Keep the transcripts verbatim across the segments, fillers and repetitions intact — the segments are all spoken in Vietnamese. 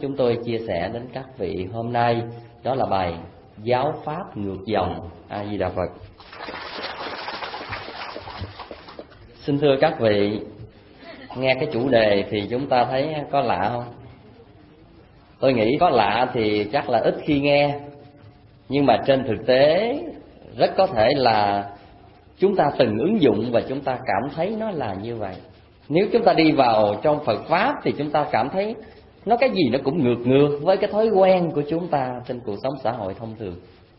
chúng tôi chia sẻ đến các vị hôm nay đó là bài Giáo pháp ngược dòng. A Di Đà Phật. Xin thưa các vị, nghe cái chủ đề thì chúng ta thấy có lạ không? Tôi nghĩ có lạ thì chắc là ít khi nghe, nhưng mà trên thực tế rất có thể là chúng ta từng ứng dụng và chúng ta cảm thấy nó là như vậy. Nếu chúng ta đi vào trong Phật Pháp thì chúng ta cảm thấy nó cái gì nó cũng ngược ngược với cái thói quen của chúng ta trên cuộc sống xã hội thông thường.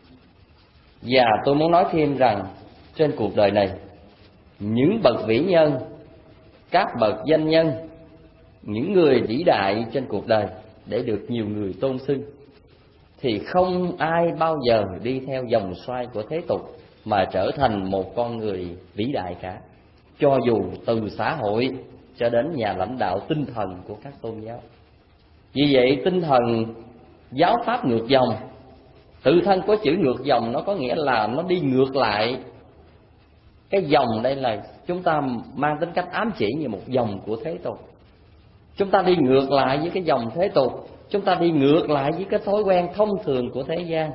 Và tôi muốn nói thêm rằng trên cuộc đời này, những bậc vĩ nhân, các bậc danh nhân, những người vĩ đại trên cuộc đời để được nhiều người tôn xưng, thì không ai bao giờ đi theo vòng xoay của thế tục mà trở thành một con người vĩ đại cả, cho dù từ xã hội cho đến nhà lãnh đạo tinh thần của các tôn giáo. Vì vậy tinh thần giáo pháp ngược dòng, tự thân của chữ ngược dòng nó có nghĩa là nó đi ngược lại. Cái dòng đây là chúng ta mang tính cách ám chỉ như một dòng của thế tục. Chúng ta đi ngược lại với cái dòng thế tục, chúng ta đi ngược lại với cái thói quen thông thường của thế gian.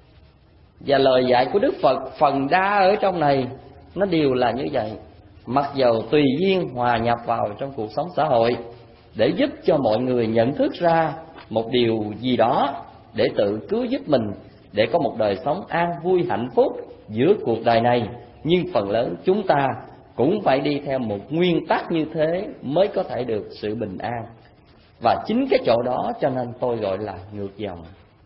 Và lời dạy của Đức Phật phần đa ở trong này nó đều là như vậy. Mặc dầu tùy duyên hòa nhập vào trong cuộc sống xã hội để giúp cho mọi người nhận thức ra một điều gì đó để tự cứu giúp mình, để có một đời sống an vui hạnh phúc giữa cuộc đời này, nhưng phần lớn chúng ta cũng phải đi theo một nguyên tắc như thế mới có thể được sự bình an. Và chính cái chỗ đó cho nên tôi gọi là ngược dòng.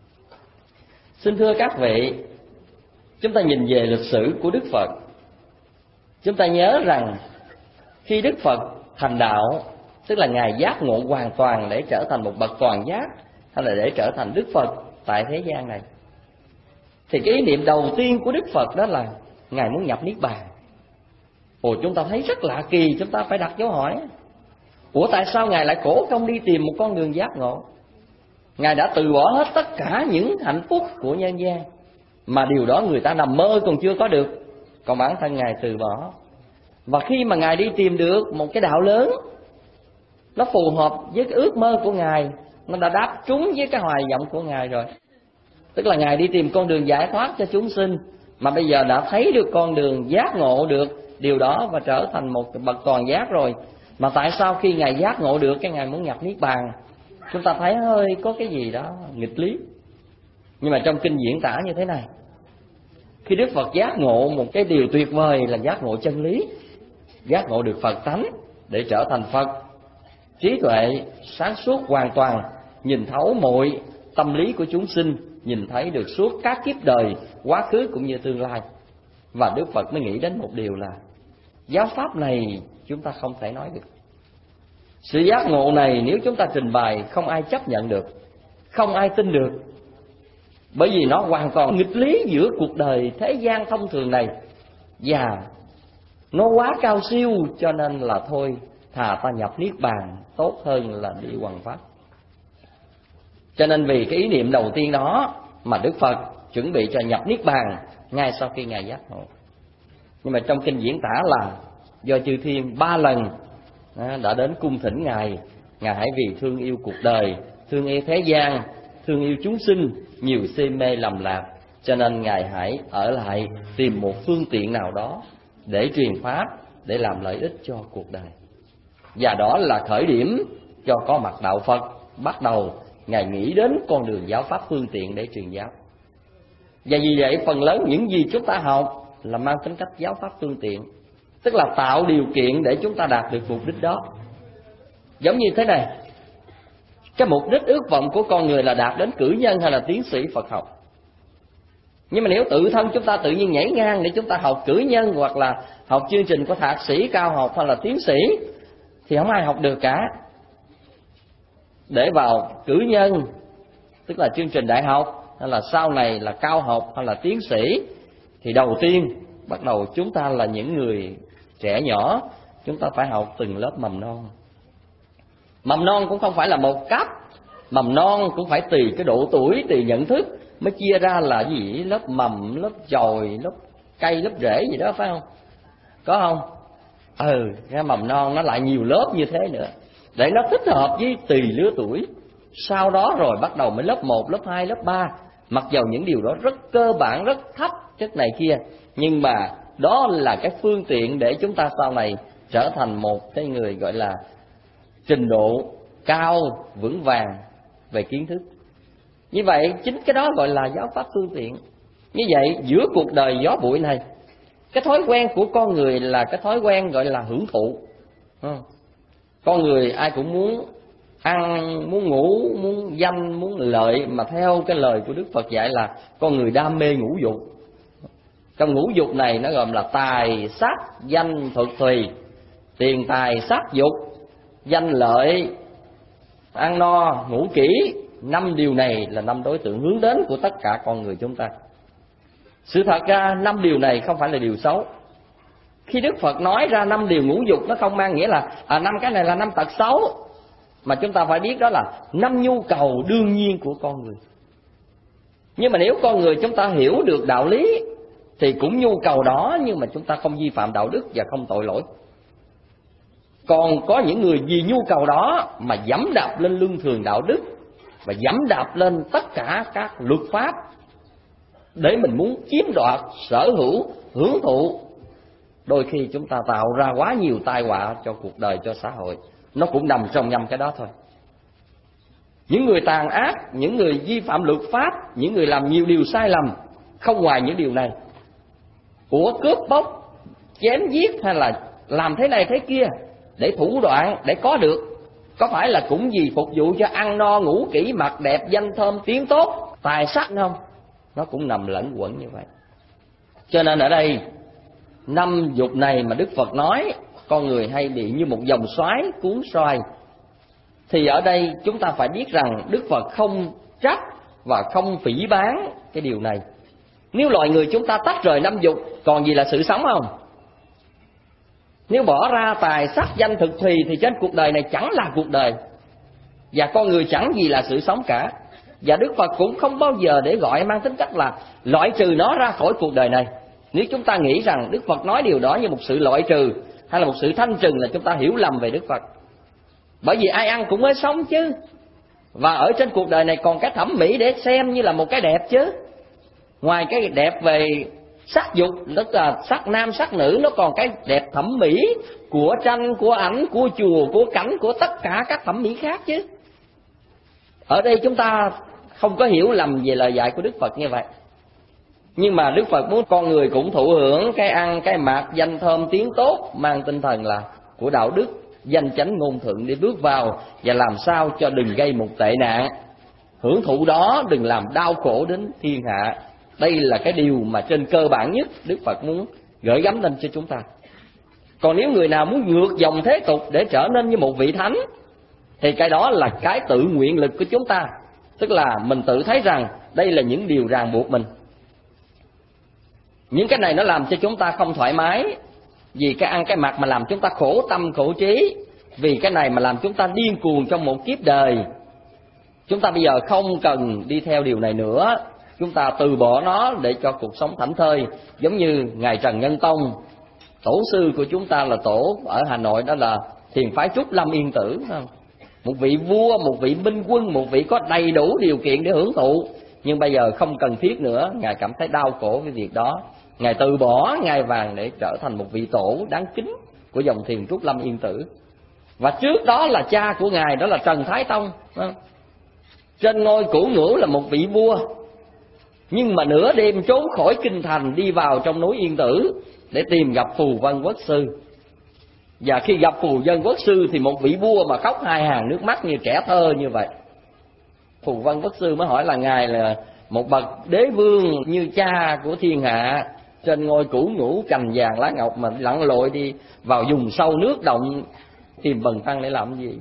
Xin thưa các vị, chúng ta nhìn về lịch sử của Đức Phật, chúng ta nhớ rằng khi Đức Phật thành đạo, tức là Ngài giác ngộ hoàn toàn để trở thành một bậc toàn giác, hay là để trở thành Đức Phật tại thế gian này, thì cái ý niệm đầu tiên của Đức Phật đó là Ngài muốn nhập Niết Bàn. Ồ, chúng ta thấy rất lạ kỳ, chúng ta phải đặt dấu hỏi. Ủa tại sao Ngài lại khổ công đi tìm một con đường giác ngộ? Ngài đã từ bỏ hết tất cả những hạnh phúc của nhân gian, mà điều đó người ta nằm mơ còn chưa có được, còn bản thân Ngài từ bỏ. Và khi mà Ngài đi tìm được một cái đạo lớn, nó phù hợp với cái ước mơ của Ngài, nó đã đáp trúng với cái hoài vọng của Ngài rồi. Tức là Ngài đi tìm con đường giải thoát cho chúng sinh, mà bây giờ đã thấy được con đường giác ngộ được điều đó và trở thành một bậc toàn giác rồi. Mà tại sao khi Ngài giác ngộ được cái Ngài muốn nhập Niết Bàn? Chúng ta thấy hơi có cái gì đó nghịch lý. Nhưng mà trong kinh diễn tả như thế này: khi Đức Phật giác ngộ một cái điều tuyệt vời là giác ngộ chân lý, giác ngộ được Phật tánh để trở thành Phật, trí tuệ sáng suốt hoàn toàn, nhìn thấu mọi tâm lý của chúng sinh, nhìn thấy được suốt các kiếp đời, quá khứ cũng như tương lai. Và Đức Phật mới nghĩ đến một điều là giáo pháp này chúng ta không thể nói được. Sự giác ngộ này nếu chúng ta trình bày không ai chấp nhận được, không ai tin được, bởi vì nó hoàn toàn nghịch lý giữa cuộc đời thế gian thông thường này, và nó quá cao siêu, cho nên là thôi thà ta nhập Niết Bàn tốt hơn là đi hoằng pháp. Cho nên vì cái ý niệm đầu tiên đó mà Đức Phật chuẩn bị cho nhập Niết Bàn ngay sau khi Ngài giác ngộ. Nhưng mà trong kinh diễn tả là do chư thiên ba lần đã đến cung thỉnh Ngài, Ngài hãy vì thương yêu cuộc đời, thương yêu thế gian, thương yêu chúng sinh, nhiều si mê lầm lạc, cho nên Ngài hãy ở lại tìm một phương tiện nào đó để truyền pháp, để làm lợi ích cho cuộc đời. Và đó là khởi điểm cho có mặt đạo Phật. Bắt đầu Ngài nghĩ đến con đường giáo pháp phương tiện để truyền giáo. Và vì vậy phần lớn những gì chúng ta học là mang tính cách giáo pháp phương tiện, tức là tạo điều kiện để chúng ta đạt được mục đích đó. Giống như thế này, cái mục đích ước vọng của con người là đạt đến cử nhân hay là tiến sĩ Phật học. Nhưng mà nếu tự thân chúng ta tự nhiên nhảy ngang để chúng ta học cử nhân, hoặc là học chương trình của thạc sĩ cao học hay là tiến sĩ, thì không ai học được cả. Để vào cử nhân, tức là chương trình đại học, hay là sau này là cao học hay là tiến sĩ, thì đầu tiên bắt đầu chúng ta là những người trẻ nhỏ, chúng ta phải học từng lớp mầm non. Mầm non cũng không phải là một cấp, mầm non cũng phải tùy cái độ tuổi, tùy nhận thức mới chia ra là gì, lớp mầm, lớp chồi, lớp cây, lớp rễ gì đó, phải không? Có không? Ừ, cái mầm non nó lại nhiều lớp như thế nữa, để nó thích hợp với tùy lứa tuổi. sau đó rồi bắt đầu mới lớp một, lớp hai, lớp ba. Mặc dầu những điều đó rất cơ bản, rất thấp chất này kia, nhưng mà đó là cái phương tiện để chúng ta sau này trở thành một cái người gọi là trình độ cao, vững vàng về kiến thức. Như vậy chính cái đó gọi là giáo pháp phương tiện. Như vậy giữa cuộc đời gió bụi này, cái thói quen của con người là cái thói quen gọi là hưởng thụ. Con người ai cũng muốn ăn, muốn ngủ, muốn danh, muốn lợi, mà theo cái lời của Đức Phật dạy là con người đam mê ngũ dục. Trong ngũ dục này nó gồm là tài, sắc, danh, thực, thùy. Tiền tài, sắc, dục, danh lợi, ăn no, ngủ kỹ. Năm điều này là năm đối tượng hướng đến của tất cả con người chúng ta. Sự thật ra năm điều này không phải là điều xấu. Khi Đức Phật nói ra năm điều ngũ dục, nó không mang nghĩa là à, năm cái này là năm tật xấu, mà chúng ta phải biết đó là năm nhu cầu đương nhiên của con người. Nhưng mà nếu con người chúng ta hiểu được đạo lý thì cũng nhu cầu đó, nhưng mà chúng ta không vi phạm đạo đức và không tội lỗi. Còn có những người vì nhu cầu đó mà dẫm đạp lên luân thường đạo đức, và dẫm đạp lên tất cả các luật pháp để mình muốn chiếm đoạt, sở hữu, hưởng thụ. Đôi khi chúng ta tạo ra quá nhiều tai họa cho cuộc đời, cho xã hội. Nó cũng nằm trong nhầm cái đó thôi. Những người tàn ác, những người vi phạm luật pháp, những người làm nhiều điều sai lầm, không ngoài những điều này, của cướp bóc, chém giết hay là làm thế này thế kia để thủ đoạn, để có được, có phải là cũng vì phục vụ cho ăn no ngủ kỹ, mặc đẹp, danh thơm tiếng tốt, tài sắc không? Nó cũng nằm lẫn quẩn như vậy. Cho nên ở đây năm dục này mà Đức Phật nói con người hay bị như một dòng xoáy cuốn xoay, thì ở đây chúng ta phải biết rằng Đức Phật không trách và không phỉ báng cái điều này. Nếu loài người chúng ta tách rời năm dục, còn gì là sự sống không? Nếu bỏ ra tài sắc danh thực thùy thì trên cuộc đời này chẳng là cuộc đời, và con người chẳng gì là sự sống cả. Và Đức Phật cũng không bao giờ để gọi mang tính cách là loại trừ nó ra khỏi cuộc đời này. Nếu chúng ta nghĩ rằng Đức Phật nói điều đó như một sự loại trừ hay là một sự thanh trừng, là chúng ta hiểu lầm về Đức Phật. Bởi vì ai ăn cũng mới sống chứ, và ở trên cuộc đời này còn cái thẩm mỹ để xem như là một cái đẹp chứ. Ngoài cái đẹp về sắc dục, tức là sắc nam sắc nữ, nó còn cái đẹp thẩm mỹ của tranh, của ảnh, của chùa, của cảnh, của tất cả các thẩm mỹ khác chứ. Ở đây chúng ta không có hiểu lầm về lời dạy của Đức Phật như vậy. Nhưng mà Đức Phật muốn con người cũng thụ hưởng cái ăn, cái mặc, danh thơm tiếng tốt, mang tinh thần là của đạo đức, danh chánh ngôn thuận để bước vào, và làm sao cho đừng gây một tệ nạn. Hưởng thụ đó đừng làm đau khổ đến thiên hạ. Đây là cái điều mà trên cơ bản nhất Đức Phật muốn gửi gắm lên cho chúng ta. Còn nếu người nào muốn ngược dòng thế tục để trở nên như một vị thánh, thì cái đó là cái tự nguyện lực của chúng ta. Tức là mình tự thấy rằng đây là những điều ràng buộc mình. Những cái này nó làm cho chúng ta không thoải mái, vì cái ăn cái mặc mà làm chúng ta khổ tâm khổ trí, vì cái này mà làm chúng ta điên cuồng trong một kiếp đời. Chúng ta bây giờ không cần đi theo điều này nữa, chúng ta từ bỏ nó để cho cuộc sống thảnh thơi. Giống như Ngài Trần Nhân Tông, tổ sư của chúng ta là tổ ở Hà Nội, đó là thiền phái Trúc Lâm Yên Tử. Một vị vua, một vị minh quân, một vị có đầy đủ điều kiện để hưởng thụ, nhưng bây giờ không cần thiết nữa. Ngài cảm thấy đau khổ với việc đó, Ngài từ bỏ ngai vàng để trở thành một vị tổ đáng kính của dòng thiền Trúc Lâm Yên Tử. Và trước đó là cha của Ngài, đó là Trần Thái Tông, trên ngôi cửu ngũ là một vị vua, nhưng mà nửa đêm trốn khỏi kinh thành đi vào trong núi Yên Tử để tìm gặp Phù Vân Quốc Sư. Và khi gặp Phù Vân Quốc Sư thì một vị vua mà khóc hai hàng nước mắt như trẻ thơ như vậy. Phù Vân Quốc Sư mới hỏi là Ngài là một bậc đế vương như cha của thiên hạ, trên ngôi cửu ngũ cành vàng lá ngọc, mà lặn lội đi vào vùng sâu nước động tìm bần tăng để làm gì?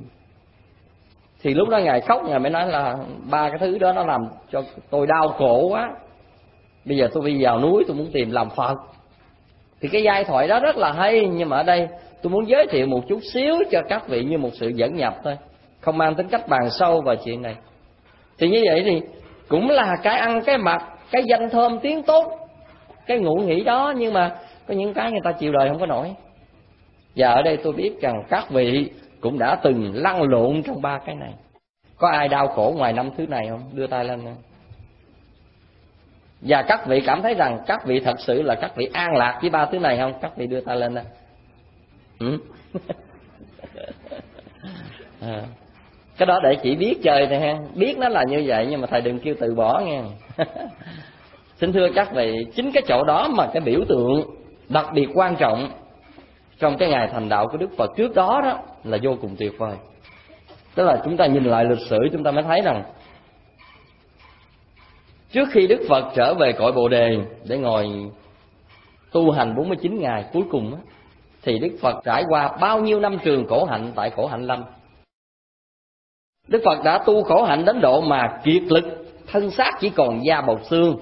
Thì lúc đó Ngài khóc, Ngài mới nói là ba cái thứ đó nó làm cho tôi đau khổ quá, bây giờ tôi đi vào núi tôi muốn tìm làm Phật. Thì cái giai thoại đó rất là hay, nhưng mà ở đây tôi muốn giới thiệu một chút xíu cho các vị như một sự dẫn nhập thôi, không mang tính cách bàn sâu vào chuyện này. Thì như vậy thì cũng là cái ăn cái mặc, cái danh thơm tiếng tốt, cái ngụ nghỉ đó, nhưng mà có những cái người ta chịu đời không có nổi. Và ở đây tôi biết rằng các vị cũng đã từng lăn lộn trong ba cái này. Có ai đau khổ ngoài năm thứ này không? Đưa tay lên. Và các vị cảm thấy rằng các vị thật sự là các vị an lạc với ba thứ này không? Các vị đưa tay lên đây. Ừ? À, cái đó để chỉ biết chơi thôi ha. Biết nó là như vậy nhưng mà thầy đừng kêu từ bỏ nha. Xin thưa các vị, chính cái chỗ đó mà cái biểu tượng đặc biệt quan trọng trong cái ngày thành đạo của Đức Phật trước đó đó là vô cùng tuyệt vời. Tức là chúng ta nhìn lại lịch sử chúng ta mới thấy rằng trước khi Đức Phật trở về cõi Bồ Đề để ngồi tu hành bốn mươi chín ngày cuối cùng đó, thì Đức Phật trải qua bao nhiêu năm trường khổ hạnh tại khổ hạnh lâm. Đức Phật đã tu khổ hạnh đến độ mà kiệt lực, thân xác chỉ còn da bọc xương,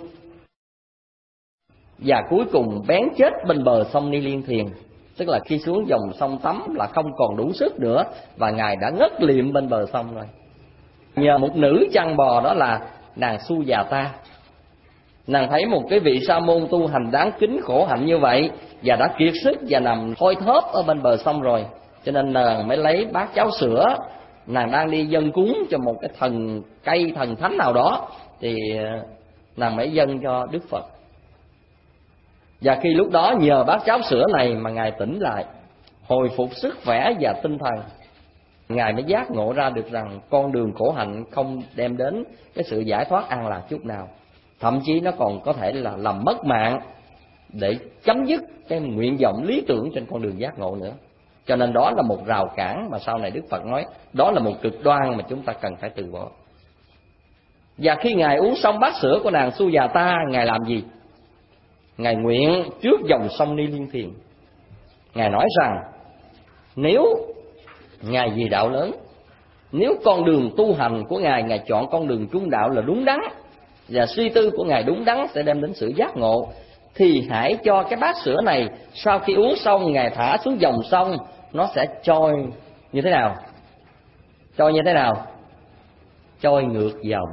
và cuối cùng bén chết bên bờ sông Ni Liên Thiền. Tức là khi xuống dòng sông tắm là không còn đủ sức nữa, và Ngài đã ngất liệm bên bờ sông rồi. Nhờ một nữ chăn bò đó là nàng Sujata. Nàng thấy một cái vị sa môn tu hành đáng kính khổ hạnh như vậy, và đã kiệt sức và nằm thoi thóp ở bên bờ sông rồi, cho nên nàng mới lấy bát cháo sữa. Nàng đang đi dâng cúng cho một cái thần cây thần thánh nào đó, thì nàng mới dâng cho Đức Phật. Và khi lúc đó nhờ bát cháo sữa này mà Ngài tỉnh lại, hồi phục sức khỏe và tinh thần. Ngài mới giác ngộ ra được rằng con đường khổ hạnh không đem đến cái sự giải thoát an lạc chút nào. Thậm chí nó còn có thể là làm mất mạng để chấm dứt cái nguyện vọng lý tưởng trên con đường giác ngộ nữa. Cho nên đó là một rào cản mà sau này Đức Phật nói đó là một cực đoan mà chúng ta cần phải từ bỏ. Và khi Ngài uống xong bát sữa của nàng Sujata, Ngài làm gì? Ngài nguyện trước dòng sông Ni Liên Thiền. Ngài nói rằng nếu Ngài vì đạo lớn, nếu con đường tu hành của Ngài, Ngài chọn con đường trung đạo là đúng đắn, và suy tư của Ngài đúng đắn sẽ đem đến sự giác ngộ, thì hãy cho cái bát sữa này sau khi uống xong Ngài thả xuống dòng sông, nó sẽ trôi như thế nào? Trôi như thế nào? Trôi ngược dòng.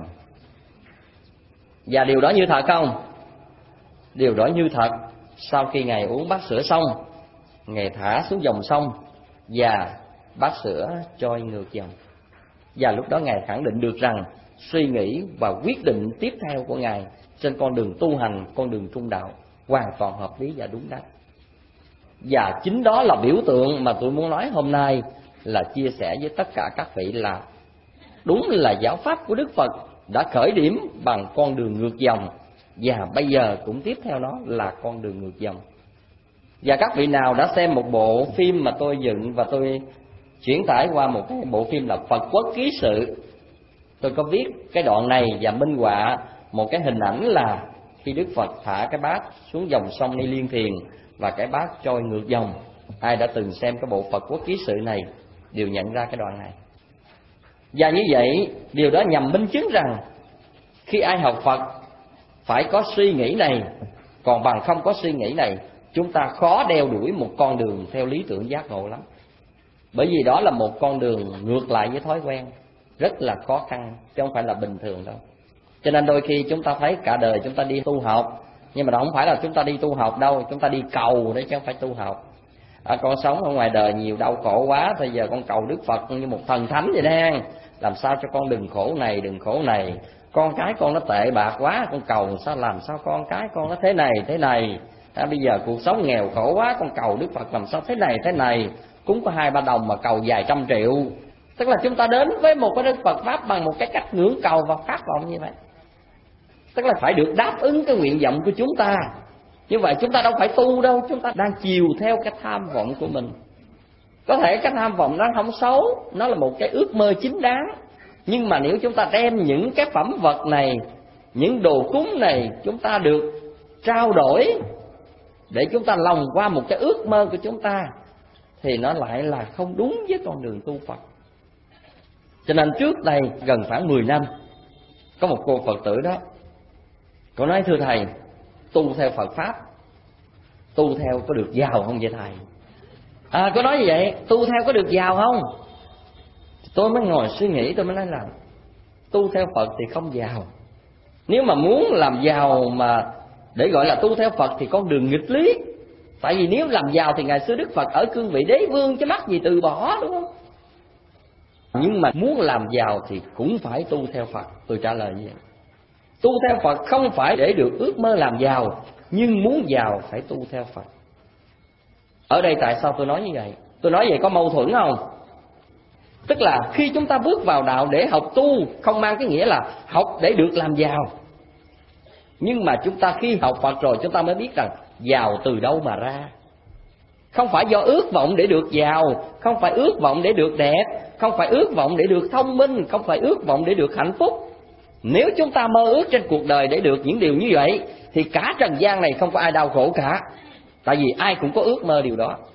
Và điều đó như thật không? Điều đó như thật. Sau khi Ngài uống bát sữa xong, Ngài thả xuống dòng sông và bát sữa trôi ngược dòng. Và lúc đó Ngài khẳng định được rằng suy nghĩ và quyết định tiếp theo của Ngài trên con đường tu hành, con đường trung đạo hoàn toàn hợp lý và đúng đắn. Và chính đó là biểu tượng mà tôi muốn nói hôm nay, là chia sẻ với tất cả các vị là đúng là giáo pháp của Đức Phật đã khởi điểm bằng con đường ngược dòng, và bây giờ cũng tiếp theo nó là con đường ngược dòng. Và các vị nào đã xem một bộ phim mà tôi dựng và tôi chuyển tải qua một cái bộ phim là Phật Quốc Ký Sự, tôi có viết cái đoạn này và minh họa một cái hình ảnh là khi Đức Phật thả cái bát xuống dòng sông Ni Liên Thiền và cái bát trôi ngược dòng. Ai đã từng xem cái bộ Phật Quốc Ký Sự này đều nhận ra cái đoạn này. Và như vậy, điều đó nhằm minh chứng rằng khi ai học Phật phải có suy nghĩ này, còn bằng không có suy nghĩ này, chúng ta khó đeo đuổi một con đường theo lý tưởng giác ngộ lắm. Bởi vì đó là một con đường ngược lại với thói quen, rất là khó khăn, chứ không phải là bình thường đâu. Cho nên đôi khi chúng ta thấy cả đời chúng ta đi tu học, nhưng mà đó không phải là chúng ta đi tu học đâu, chúng ta đi cầu đấy chứ không phải tu học. À, con sống ở ngoài đời nhiều đau khổ quá, bây giờ con cầu Đức Phật như một thần thánh vậy đó, làm sao cho con đừng khổ này, đừng khổ này. Con cái con nó tệ bạc quá, con cầu sao làm sao con cái con nó thế này thế này. À, bây giờ cuộc sống nghèo khổ quá, con cầu Đức Phật làm sao thế này thế này. Cũng có hai ba đồng mà cầu vài trăm triệu. Tức là chúng ta đến với một cái Đức Phật Pháp bằng một cái cách ngưỡng cầu và khát vọng như vậy. Tức là phải được đáp ứng cái nguyện vọng của chúng ta. Như vậy chúng ta đâu phải tu đâu, chúng ta đang chiều theo cái tham vọng của mình. Có thể cái tham vọng nó không xấu, nó là một cái ước mơ chính đáng. Nhưng mà nếu chúng ta đem những cái phẩm vật này, những đồ cúng này, chúng ta được trao đổi để chúng ta lòng qua một cái ước mơ của chúng ta, thì nó lại là không đúng với con đường tu Phật. Cho nên trước đây gần khoảng mười năm, có một cô Phật tử đó, cô nói thưa thầy, tu theo Phật Pháp, tu theo có được giàu không vậy thầy? À, cô nói như vậy, tu theo có được giàu không? Tôi mới ngồi suy nghĩ, tôi mới nói là tu theo Phật thì không giàu. Nếu mà muốn làm giàu mà để gọi là tu theo Phật thì con đường nghịch lý. Tại vì nếu làm giàu thì ngày xưa Đức Phật ở cương vị đế vương chứ mắc gì từ bỏ, đúng không? Nhưng mà muốn làm giàu thì cũng phải tu theo Phật. Tôi trả lời như vậy. Tu theo Phật không phải để được ước mơ làm giàu, nhưng muốn giàu phải tu theo Phật. Ở đây tại sao tôi nói như vậy? Tôi nói vậy có mâu thuẫn không? Tức là khi chúng ta bước vào đạo để học tu, không mang cái nghĩa là học để được làm giàu. Nhưng mà chúng ta khi học Phật rồi, chúng ta mới biết rằng giàu từ đâu mà ra. Không phải do ước vọng để được giàu, không phải ước vọng để được đẹp, không phải ước vọng để được thông minh, không phải ước vọng để được hạnh phúc. Nếu chúng ta mơ ước trên cuộc đời để được những điều như vậy, thì cả trần gian này không có ai đau khổ cả. Tại vì ai cũng có ước mơ điều đó.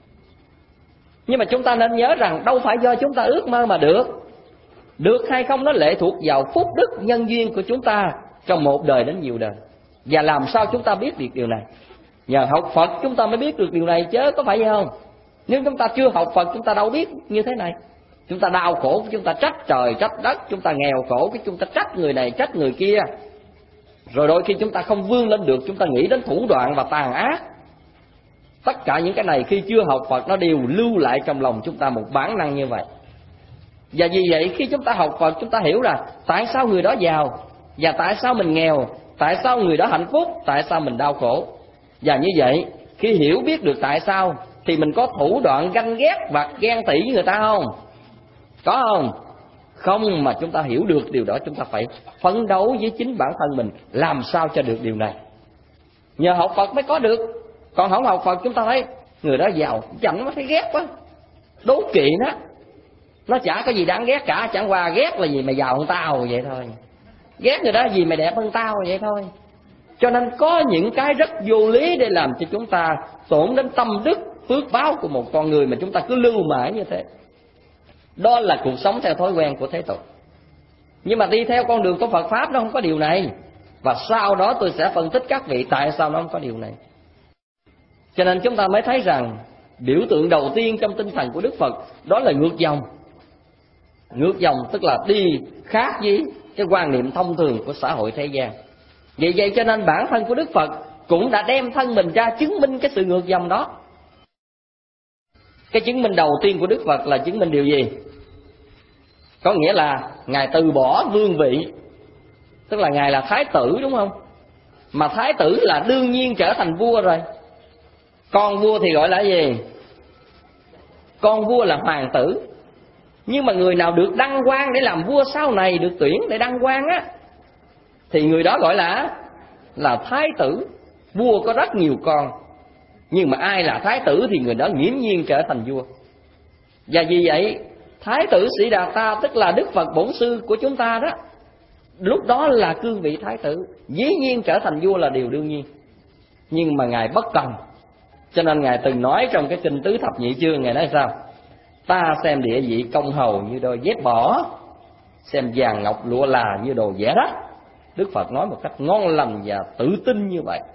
Nhưng mà chúng ta nên nhớ rằng đâu phải do chúng ta ước mơ mà được. Được hay không nó lệ thuộc vào phúc đức nhân duyên của chúng ta trong một đời đến nhiều đời. Và làm sao chúng ta biết được điều này? Nhờ học Phật chúng ta mới biết được điều này chứ, có phải vậy không? Nếu chúng ta chưa học Phật chúng ta đâu biết như thế này. Chúng ta đau khổ, chúng ta trách trời trách đất, chúng ta nghèo khổ, cái chúng ta trách người này trách người kia. Rồi đôi khi chúng ta không vươn lên được, chúng ta nghĩ đến thủ đoạn và tàn ác. Tất cả những cái này khi chưa học Phật nó đều lưu lại trong lòng chúng ta một bản năng như vậy. Và vì vậy khi chúng ta học Phật chúng ta hiểu là tại sao người đó giàu, và tại sao mình nghèo, tại sao người đó hạnh phúc, tại sao mình đau khổ. Và như vậy khi hiểu biết được tại sao thì mình có thủ đoạn ganh ghét và ghen tị với người ta không? Có không? Không, mà chúng ta hiểu được điều đó chúng ta phải phấn đấu với chính bản thân mình làm sao cho được điều này. Nhờ học Phật mới có được. Còn không học Phật chúng ta thấy người đó giàu chẳng có thấy ghét quá, đố kỵ nó. Nó chả có gì đáng ghét cả, chẳng qua ghét là gì mày giàu hơn tao vậy thôi. Ghét người đó gì mày đẹp hơn tao vậy thôi. Cho nên có những cái rất vô lý để làm cho chúng ta tổn đến tâm đức, phước báo của một con người mà chúng ta cứ lưu mãi như thế. Đó là cuộc sống theo thói quen của thế tục. Nhưng mà đi theo con đường của Phật Pháp nó không có điều này. Và sau đó tôi sẽ phân tích các vị tại sao nó không có điều này. Cho nên chúng ta mới thấy rằng biểu tượng đầu tiên trong tinh thần của Đức Phật đó là ngược dòng. Ngược dòng tức là đi khác với cái quan niệm thông thường của xã hội thế gian. Vì vậy cho nên bản thân của Đức Phật cũng đã đem thân mình ra chứng minh cái sự ngược dòng đó. Cái chứng minh đầu tiên của Đức Phật là chứng minh điều gì? Có nghĩa là Ngài từ bỏ vương vị. Tức là Ngài là Thái tử đúng không? Mà Thái tử là đương nhiên trở thành vua rồi. Con vua thì gọi là gì? Con vua là hoàng tử. Nhưng mà người nào được đăng quang để làm vua sau này, được tuyển để đăng quang á, thì người đó gọi là là thái tử. Vua có rất nhiều con, nhưng mà ai là thái tử thì người đó nghiễm nhiên trở thành vua. Và vì vậy Thái tử Sĩ Đạt Ta tức là Đức Phật bổn sư của chúng ta đó, lúc đó là cương vị thái tử, dĩ nhiên trở thành vua là điều đương nhiên. Nhưng mà Ngài bất cần. Cho nên Ngài từng nói trong cái kinh Tứ Thập Nhị Chương, Ngài nói sao? Ta xem địa vị công hầu như đôi dép bỏ, xem vàng ngọc lụa là như đồ vẽ đất. Đức Phật nói một cách ngon lành và tự tin như vậy.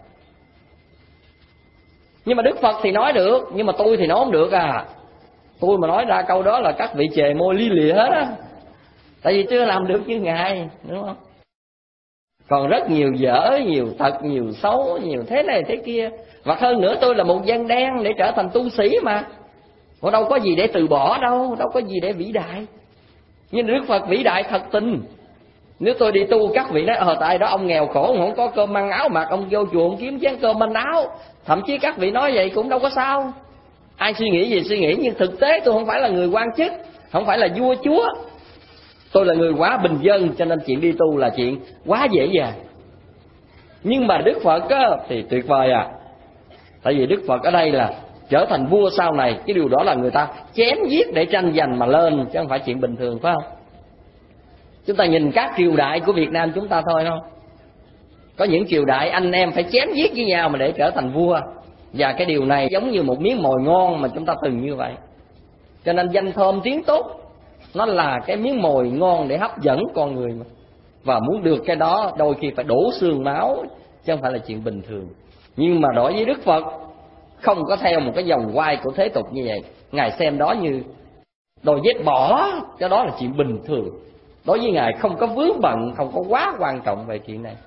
Nhưng mà Đức Phật thì nói được, nhưng mà tôi thì nói không được à. Tôi mà nói ra câu đó là các vị chề môi li lìa hết á. Tại vì chưa làm được như Ngài, đúng không? Còn rất nhiều dở, nhiều thật, nhiều xấu, nhiều thế này thế kia. Và hơn nữa tôi là một dân đen để trở thành tu sĩ mà. Còn đâu có gì để từ bỏ đâu, đâu có gì để vĩ đại. Nhưng Đức Phật vĩ đại thật tình. Nếu tôi đi tu các vị nói ờ tại đó ông nghèo khổ, ông không có cơm ăn áo mặc, ông vô chùa ông kiếm chén cơm ăn áo. Thậm chí các vị nói vậy cũng đâu có sao. Ai suy nghĩ gì suy nghĩ, nhưng thực tế tôi không phải là người quan chức, không phải là vua chúa. Tôi là người quá bình dân, cho nên chuyện đi tu là chuyện quá dễ dàng. Nhưng mà Đức Phật á, thì tuyệt vời à. Tại vì Đức Phật ở đây là trở thành vua sau này. Cái điều đó là người ta chém giết để tranh giành mà lên, chứ không phải chuyện bình thường, phải không? Chúng ta nhìn các triều đại của Việt Nam chúng ta thôi không? Có những triều đại anh em phải chém giết với nhau mà để trở thành vua. Và cái điều này giống như một miếng mồi ngon mà chúng ta từng như vậy. Cho nên danh thơm tiếng tốt nó là cái miếng mồi ngon để hấp dẫn con người mà. Và muốn được cái đó đôi khi phải đổ xương máu, chứ không phải là chuyện bình thường. Nhưng mà đối với Đức Phật không có theo một cái vòng quay của thế tục như vậy. Ngài xem đó như đôi dép bỏ, cái đó là chuyện bình thường. Đối với Ngài không có vướng bận, không có quá quan trọng về chuyện này.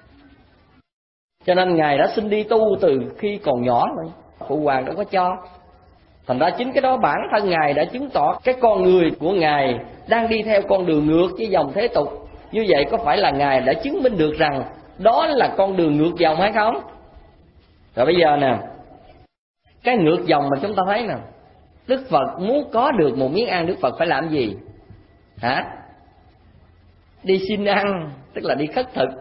Cho nên Ngài đã xin đi tu từ khi còn nhỏ mà. Phụ hoàng đâu có cho. Thành ra chính cái đó bản thân Ngài đã chứng tỏ cái con người của Ngài đang đi theo con đường ngược với dòng thế tục. Như vậy có phải là Ngài đã chứng minh được rằng đó là con đường ngược dòng hay không? Rồi bây giờ nè, cái ngược dòng mà chúng ta thấy nè, Đức Phật muốn có được một miếng ăn, Đức Phật phải làm gì? Hả? Đi xin ăn, tức là đi khất thực.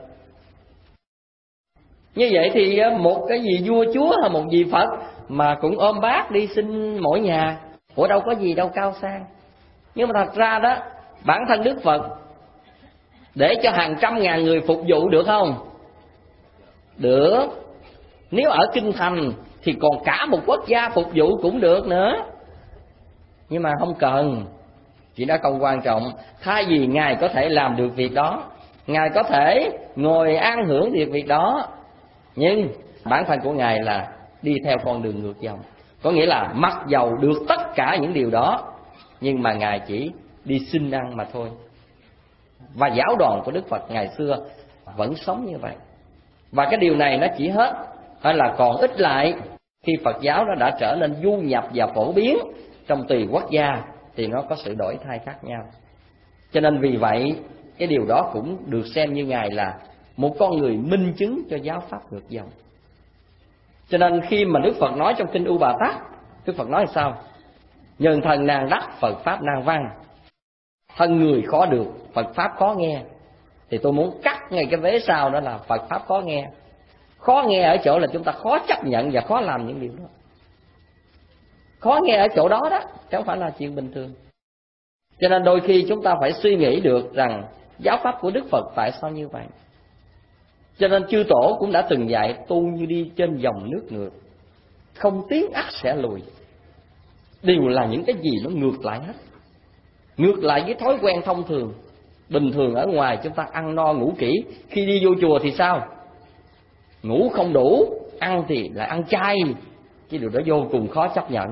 Như vậy thì một cái gì vua chúa hay một vị Phật mà cũng ôm bát đi xin mỗi nhà, ủa đâu có gì đâu cao sang. Nhưng mà thật ra đó, bản thân Đức Phật để cho hàng trăm ngàn người phục vụ được không? Được. Nếu ở kinh thành thì còn cả một quốc gia phục vụ cũng được nữa. Nhưng mà không cần, chuyện đó không quan trọng. Thay vì Ngài có thể làm được việc đó, Ngài có thể ngồi an hưởng việc việc đó, nhưng bản thân của Ngài là đi theo con đường ngược dòng. Có nghĩa là mặc dầu được tất cả những điều đó, nhưng mà Ngài chỉ đi xin ăn mà thôi. Và giáo đoàn của Đức Phật ngày xưa vẫn sống như vậy. Và cái điều này nó chỉ hết hay là còn ít lại khi Phật giáo nó đã trở nên du nhập và phổ biến trong tùy quốc gia, thì nó có sự đổi thay khác nhau. Cho nên vì vậy cái điều đó cũng được xem như Ngài là một con người minh chứng cho giáo pháp ngược dòng. Cho nên khi mà Đức Phật nói trong kinh U Bà Tát, Đức Phật nói là sao? Nhân thân nan đắc, Phật pháp nan văn. Thân người khó được, Phật pháp khó nghe. Thì tôi muốn cắt ngay cái vế sau đó là Phật pháp khó nghe. Khó nghe ở chỗ là chúng ta khó chấp nhận và khó làm những điều đó. Khó nghe ở chỗ đó đó, chứ không phải là chuyện bình thường. Cho nên đôi khi chúng ta phải suy nghĩ được rằng giáo pháp của Đức Phật tại sao như vậy. Cho nên chư tổ cũng đã từng dạy tu như đi trên dòng nước ngược, không tiến ắt sẽ lùi. Đều là những cái gì nó ngược lại hết, ngược lại với thói quen thông thường. Bình thường ở ngoài chúng ta ăn no ngủ kỹ, khi đi vô chùa thì sao? Ngủ không đủ, ăn thì lại ăn chay. Cái điều đó vô cùng khó chấp nhận.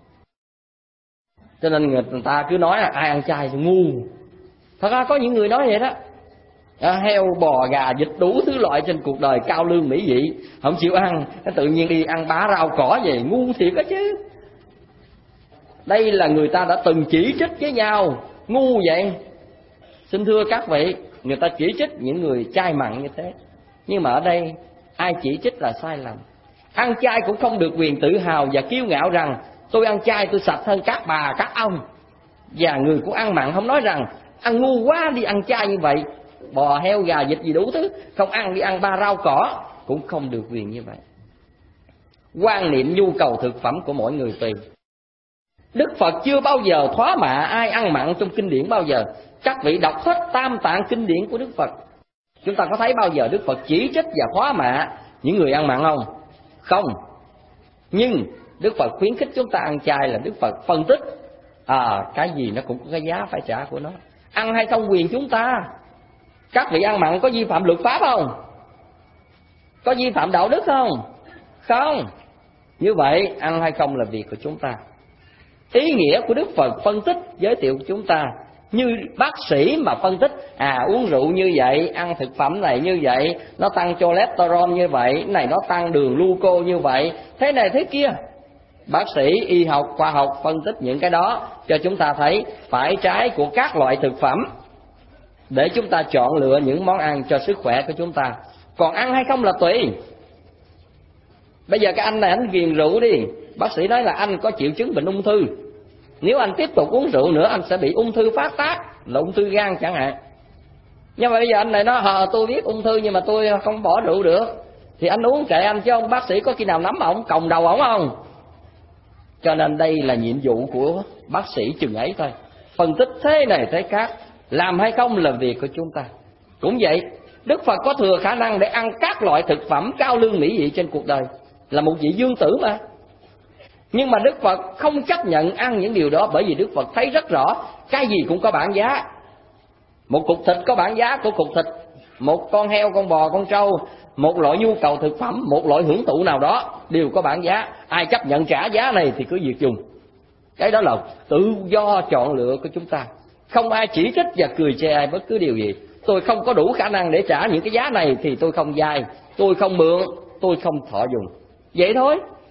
Cho nên người ta cứ nói là ai ăn chay thì ngu. Thật ra có những người nói vậy đó. À, heo, bò, gà, vịt đủ thứ loại trên cuộc đời cao lương mỹ vị, không chịu ăn, tự nhiên đi ăn bá rau cỏ về, ngu thiệt đó chứ. Đây là người ta đã từng chỉ trích với nhau, ngu vậy. Xin thưa các vị, người ta chỉ trích những người chay mặn như thế. Nhưng mà ở đây ai chỉ trích là sai lầm. Ăn chay cũng không được quyền tự hào và kiêu ngạo rằng tôi ăn chay tôi sạch hơn các bà các ông. Và người cũng ăn mặn không nói rằng ăn ngu quá đi ăn chay như vậy, bò heo gà vịt gì đủ thứ không ăn, đi ăn ba rau cỏ, cũng không được quyền như vậy. Quan niệm nhu cầu thực phẩm của mỗi người tùy. Đức Phật chưa bao giờ thóa mạ ai ăn mặn trong kinh điển bao giờ. Các vị đọc hết tam tạng kinh điển của Đức Phật, chúng ta có thấy bao giờ Đức Phật chỉ trích và thóa mạ những người ăn mặn không? Không. Nhưng Đức Phật khuyến khích chúng ta ăn chay là Đức Phật phân tích, à cái gì nó cũng có cái giá phải trả của nó. Ăn hay không quyền chúng ta. Các vị ăn mặn có vi phạm luật pháp không? Có vi phạm đạo đức không? Không. Như vậy ăn hay không là việc của chúng ta. Ý nghĩa của Đức Phật phân tích giới thiệu của chúng ta như bác sĩ mà phân tích, à uống rượu như vậy, ăn thực phẩm này như vậy, nó tăng cholesterol như vậy, này nó tăng đường gluco như vậy, thế này thế kia. Bác sĩ y học khoa học phân tích những cái đó cho chúng ta thấy phải trái của các loại thực phẩm, để chúng ta chọn lựa những món ăn cho sức khỏe của chúng ta. Còn ăn hay không là tùy. Bây giờ cái anh này anh ghiền rượu đi, bác sĩ nói là anh có triệu chứng bệnh ung thư. Nếu anh tiếp tục uống rượu nữa anh sẽ bị ung thư phát tác, là ung thư gan chẳng hạn. Nhưng mà bây giờ anh này nói hờ tôi biết ung thư nhưng mà tôi không bỏ rượu được, thì anh uống kệ anh, chứ ông bác sĩ có khi nào nắm ổng còng đầu ổng không? Cho nên đây là nhiệm vụ của bác sĩ chừng ấy thôi. Phân tích thế này thế khác, làm hay không là việc của chúng ta. Cũng vậy, Đức Phật có thừa khả năng để ăn các loại thực phẩm cao lương mỹ vị trên cuộc đời, là một vị dương tử mà. Nhưng mà Đức Phật không chấp nhận ăn những điều đó, bởi vì Đức Phật thấy rất rõ cái gì cũng có bảng giá. Một cục thịt có bảng giá của cục thịt, một con heo, con bò, con trâu, một loại nhu cầu thực phẩm, một loại hưởng thụ nào đó đều có bảng giá. Ai chấp nhận trả giá này thì cứ việc dùng. Cái đó là tự do chọn lựa của chúng ta. Không ai chỉ trích và cười chê ai bất cứ điều gì. Tôi không có đủ khả năng để trả những cái giá này thì tôi không vay, tôi không mượn, tôi không thọ dùng. Vậy thôi.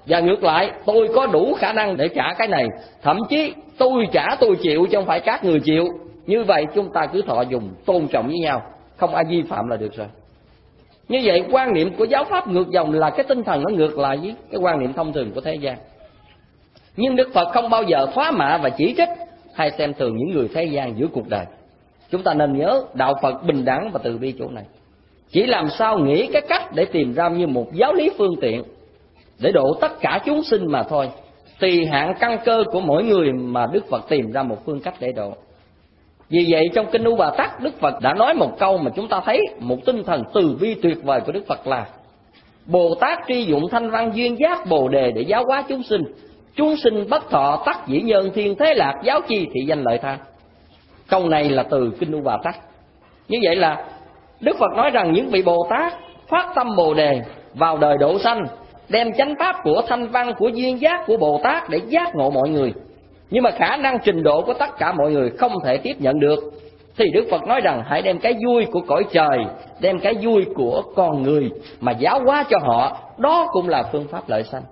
Và ngược lại, tôi có đủ khả năng để trả cái này, thậm chí tôi trả tôi chịu chứ không phải các người chịu. Như vậy chúng ta cứ thọ dùng, tôn trọng với nhau, không ai vi phạm là được rồi. Như vậy quan niệm của giáo pháp ngược dòng là cái tinh thần nó ngược lại với cái quan niệm thông thường của thế gian. Nhưng Đức Phật không bao giờ thoá mạ và chỉ trích hay xem thường những người thế gian giữa cuộc đời. Chúng ta nên nhớ đạo Phật bình đẳng và từ bi chỗ này. Chỉ làm sao nghĩ cái cách để tìm ra như một giáo lý phương tiện để độ tất cả chúng sinh mà thôi. Tùy hạn căn cơ của mỗi người mà Đức Phật tìm ra một phương cách để độ. Vì vậy trong Kinh U Bà Tát, Đức Phật đã nói một câu mà chúng ta thấy một tinh thần từ bi tuyệt vời của Đức Phật là: Bồ Tát tri dụng thanh văn duyên giác bồ đề để giáo hóa chúng sinh. Chúng sinh bất thọ tắc dĩ nhân thiên thế lạc giáo chi thị danh lợi tha. Câu này là từ Kinh U Bà Tát. Như vậy là Đức Phật nói rằng những vị Bồ Tát phát tâm bồ đề vào đời độ sanh, đem chánh pháp của thanh văn, của duyên giác của Bồ Tát để giác ngộ mọi người. Nhưng mà khả năng trình độ của tất cả mọi người không thể tiếp nhận được, thì Đức Phật nói rằng hãy đem cái vui của cõi trời, đem cái vui của con người mà giáo hóa cho họ. Đó cũng là phương pháp lợi sanh.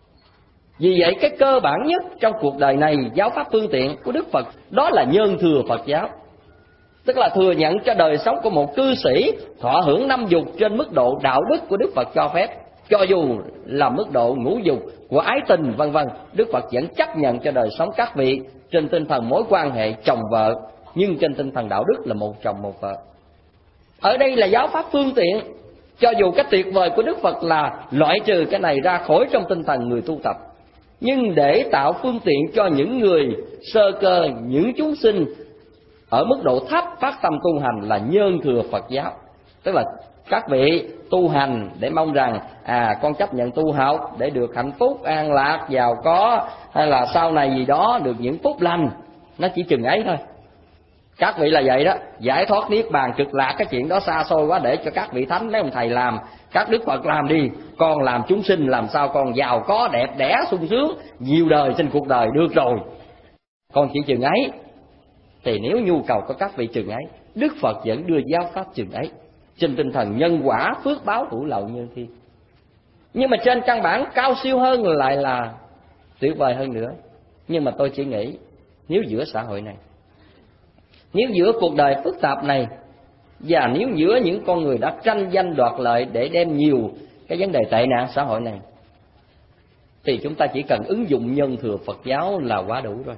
Vì vậy cái cơ bản nhất trong cuộc đời này, giáo pháp phương tiện của Đức Phật, đó là nhân thừa Phật giáo. Tức là thừa nhận cho đời sống của một cư sĩ thọ hưởng năm dục trên mức độ đạo đức của Đức Phật cho phép. Cho dù là mức độ ngũ dục, của ái tình vân vân, Đức Phật vẫn chấp nhận cho đời sống các vị trên tinh thần mối quan hệ chồng vợ, nhưng trên tinh thần đạo đức là một chồng một vợ. Ở đây là giáo pháp phương tiện. Cho dù cái tuyệt vời của Đức Phật là loại trừ cái này ra khỏi trong tinh thần người tu tập, nhưng để tạo phương tiện cho những người sơ cơ, những chúng sinh ở mức độ thấp phát tâm tu hành là nhân thừa Phật giáo. Tức là các vị tu hành để mong rằng à con chấp nhận tu học để được hạnh phúc, an lạc, giàu có, hay là sau này gì đó được những phúc lành. Nó chỉ chừng ấy thôi. Các vị là vậy đó, giải thoát niết bàn cực lạc, cái chuyện đó xa xôi quá, để cho các vị thánh mấy ông thầy làm, các đức Phật làm đi. Con làm chúng sinh làm sao con giàu có, đẹp đẽ, sung sướng nhiều đời trên cuộc đời được rồi. Con chỉ chừng ấy. Thì nếu nhu cầu của các vị chừng ấy, Đức Phật vẫn đưa giáo pháp chừng ấy, trên tinh thần nhân quả phước báo hữu lậu nhân thiên. Nhưng mà trên căn bản cao siêu hơn lại là tuyệt vời hơn nữa. Nhưng mà tôi chỉ nghĩ nếu giữa xã hội này, nếu giữa cuộc đời phức tạp này, và nếu giữa những con người đã tranh danh đoạt lợi để đem nhiều cái vấn đề tệ nạn xã hội này, thì chúng ta chỉ cần ứng dụng nhân thừa Phật giáo là quá đủ rồi.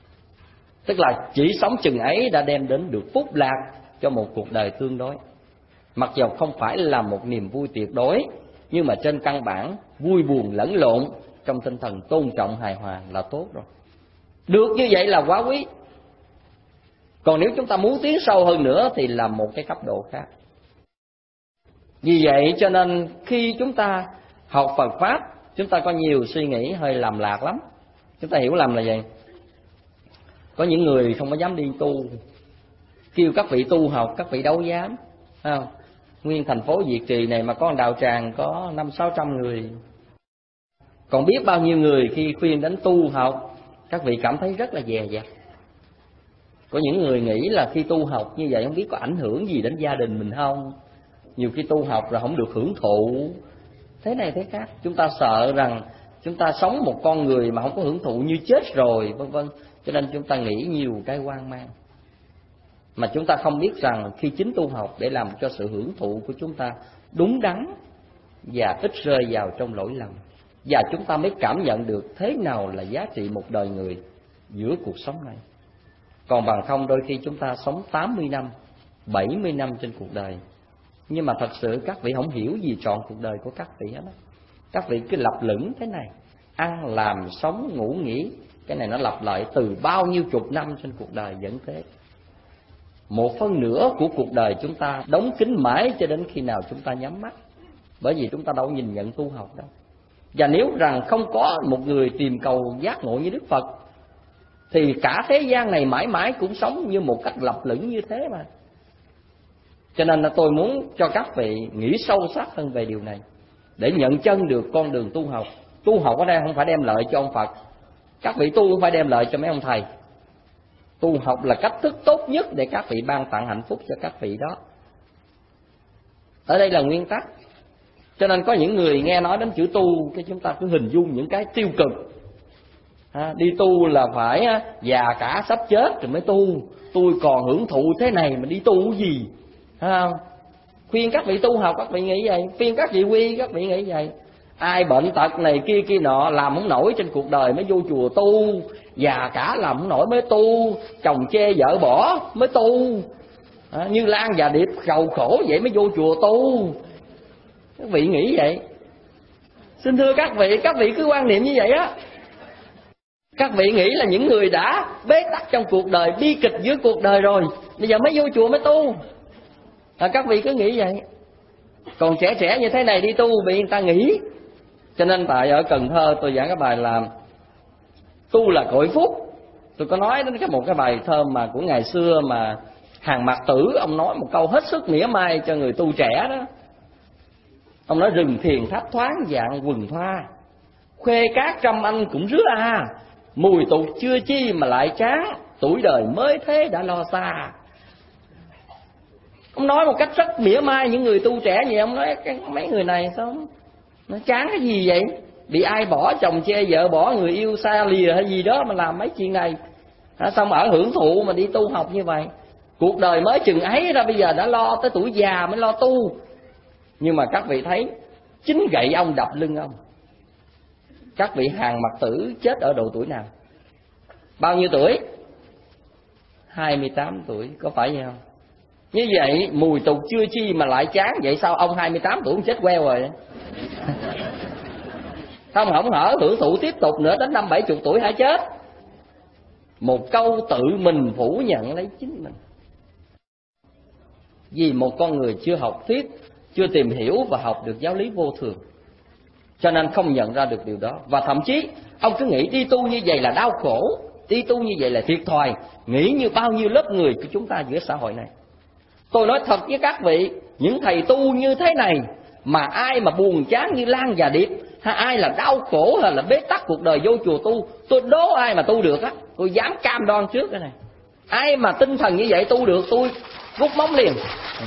Tức là chỉ sống chừng ấy đã đem đến được phúc lạc cho một cuộc đời tương đối. Mặc dù không phải là một niềm vui tuyệt đối, nhưng mà trên căn bản vui buồn lẫn lộn trong tinh thần tôn trọng hài hòa là tốt rồi. Được như vậy là quá quý. Còn nếu chúng ta muốn tiến sâu hơn nữa thì là một cái cấp độ khác. Vì vậy cho nên khi chúng ta học Phật Pháp, chúng ta có nhiều suy nghĩ hơi lầm lạc lắm. Chúng ta hiểu lầm là gì? Có những người không có dám đi tu, kêu các vị tu học, các vị đâu dám, phải không? Nguyên thành phố Việt Trì này mà có đạo tràng có năm sáu trăm người. Còn biết bao nhiêu người khi khuyên đến tu học, các vị cảm thấy rất là dè dặt. Có những người nghĩ là khi tu học như vậy không biết có ảnh hưởng gì đến gia đình mình không. Nhiều khi tu học rồi không được hưởng thụ, thế này thế khác. Chúng ta sợ rằng chúng ta sống một con người mà không có hưởng thụ như chết rồi, vân vân. Cho nên chúng ta nghĩ nhiều cái hoang mang. Mà chúng ta không biết rằng khi chính tu học để làm cho sự hưởng thụ của chúng ta đúng đắn và ít rơi vào trong lỗi lầm, và chúng ta mới cảm nhận được thế nào là giá trị một đời người giữa cuộc sống này. Còn bằng không đôi khi chúng ta sống tám mươi năm, bảy mươi năm trên cuộc đời, nhưng mà thật sự các vị không hiểu gì trọn cuộc đời của các vị hết á. Các vị cứ lặp lửng thế này, ăn làm sống ngủ nghỉ, cái này nó lặp lại từ bao nhiêu chục năm trên cuộc đời vẫn thế. Một phân nửa của cuộc đời chúng ta đóng kín mãi cho đến khi nào chúng ta nhắm mắt, bởi vì chúng ta đâu nhìn nhận tu học đâu. Và nếu rằng không có một người tìm cầu giác ngộ như Đức Phật, thì cả thế gian này mãi mãi cũng sống như một cách lặp lửng như thế mà. Cho nên là tôi muốn cho các vị nghĩ sâu sắc hơn về điều này, để nhận chân được con đường tu học. Tu học ở đây không phải đem lợi cho ông Phật, các vị tu không phải đem lợi cho mấy ông thầy. Tu học là cách thức tốt nhất để các vị ban tặng hạnh phúc cho các vị đó. Ở đây là nguyên tắc. Cho nên có những người nghe nói đến chữ tu, cái chúng ta cứ hình dung những cái tiêu cực. À, đi tu là phải già cả sắp chết rồi mới tu. Tôi còn hưởng thụ thế này mà đi tu cái gì? Thấy không? Khuyên các vị tu học các vị nghĩ vậy, khuyên các vị quy các vị nghĩ vậy. Ai bệnh tật này kia kia nọ làm không nổi trên cuộc đời mới vô chùa tu, già cả làm không nổi mới tu, chồng chê vợ bỏ mới tu, à, Như Lan và Điệp sầu khổ vậy mới vô chùa tu. Các vị nghĩ vậy. Xin thưa các vị, các vị cứ quan niệm như vậy á. Các vị nghĩ là những người đã bế tắc trong cuộc đời, bi kịch giữa cuộc đời rồi, bây giờ mới vô chùa mới tu, à, các vị cứ nghĩ vậy. Còn trẻ trẻ như thế này đi tu bị người ta nghĩ. Cho nên tại ở Cần Thơ tôi giảng cái bài là tu là cội phúc. Tôi có nói đến cái một cái bài thơ mà của ngày xưa mà Hàng Mạc Tử, ông nói một câu hết sức mỉa mai cho người tu trẻ đó. Ông nói rừng thiền thấp thoáng dạng quần thoa, khuê cát trăm anh cũng rứa à, mùi tục chưa chi mà lại chán, tuổi đời mới thế đã lo xa. Ông nói một cách rất mỉa mai những người tu trẻ vậy. Ông nói cái, mấy người này sao nó chán cái gì vậy? Bị ai bỏ, chồng chê vợ bỏ, người yêu xa lìa hay gì đó mà làm mấy chuyện này. À, xong ở hưởng thụ mà đi tu học như vậy. Cuộc đời mới chừng ấy ra bây giờ đã lo tới tuổi già mới lo tu. Nhưng mà các vị thấy chính gậy ông đập lưng ông. Các vị Hàng Mạc Tử chết ở độ tuổi nào? Bao nhiêu tuổi? hai mươi tám tuổi, có phải vậy không? Như vậy mùi tục chưa chi mà lại chán. Vậy sao ông hai mươi tám tuổi chết queo rồi? Không hổng hở hưởng thụ tiếp tục nữa đến năm bảy chục tuổi hãy chết. Một câu tự mình phủ nhận lấy chính mình. Vì một con người chưa học thuyết, chưa tìm hiểu và học được giáo lý vô thường, cho nên không nhận ra được điều đó. Và thậm chí ông cứ nghĩ đi tu như vậy là đau khổ, đi tu như vậy là thiệt thòi, nghĩ như bao nhiêu lớp người của chúng ta giữa xã hội này. Tôi nói thật với các vị, những thầy tu như thế này mà ai mà buồn chán như Lan và Điệp, hay ai là đau khổ hay là bế tắc cuộc đời vô chùa tu, tôi đố ai mà tu được á. Tôi dám cam đoan trước cái này, ai mà tinh thần như vậy tu được, tôi rút móng liền.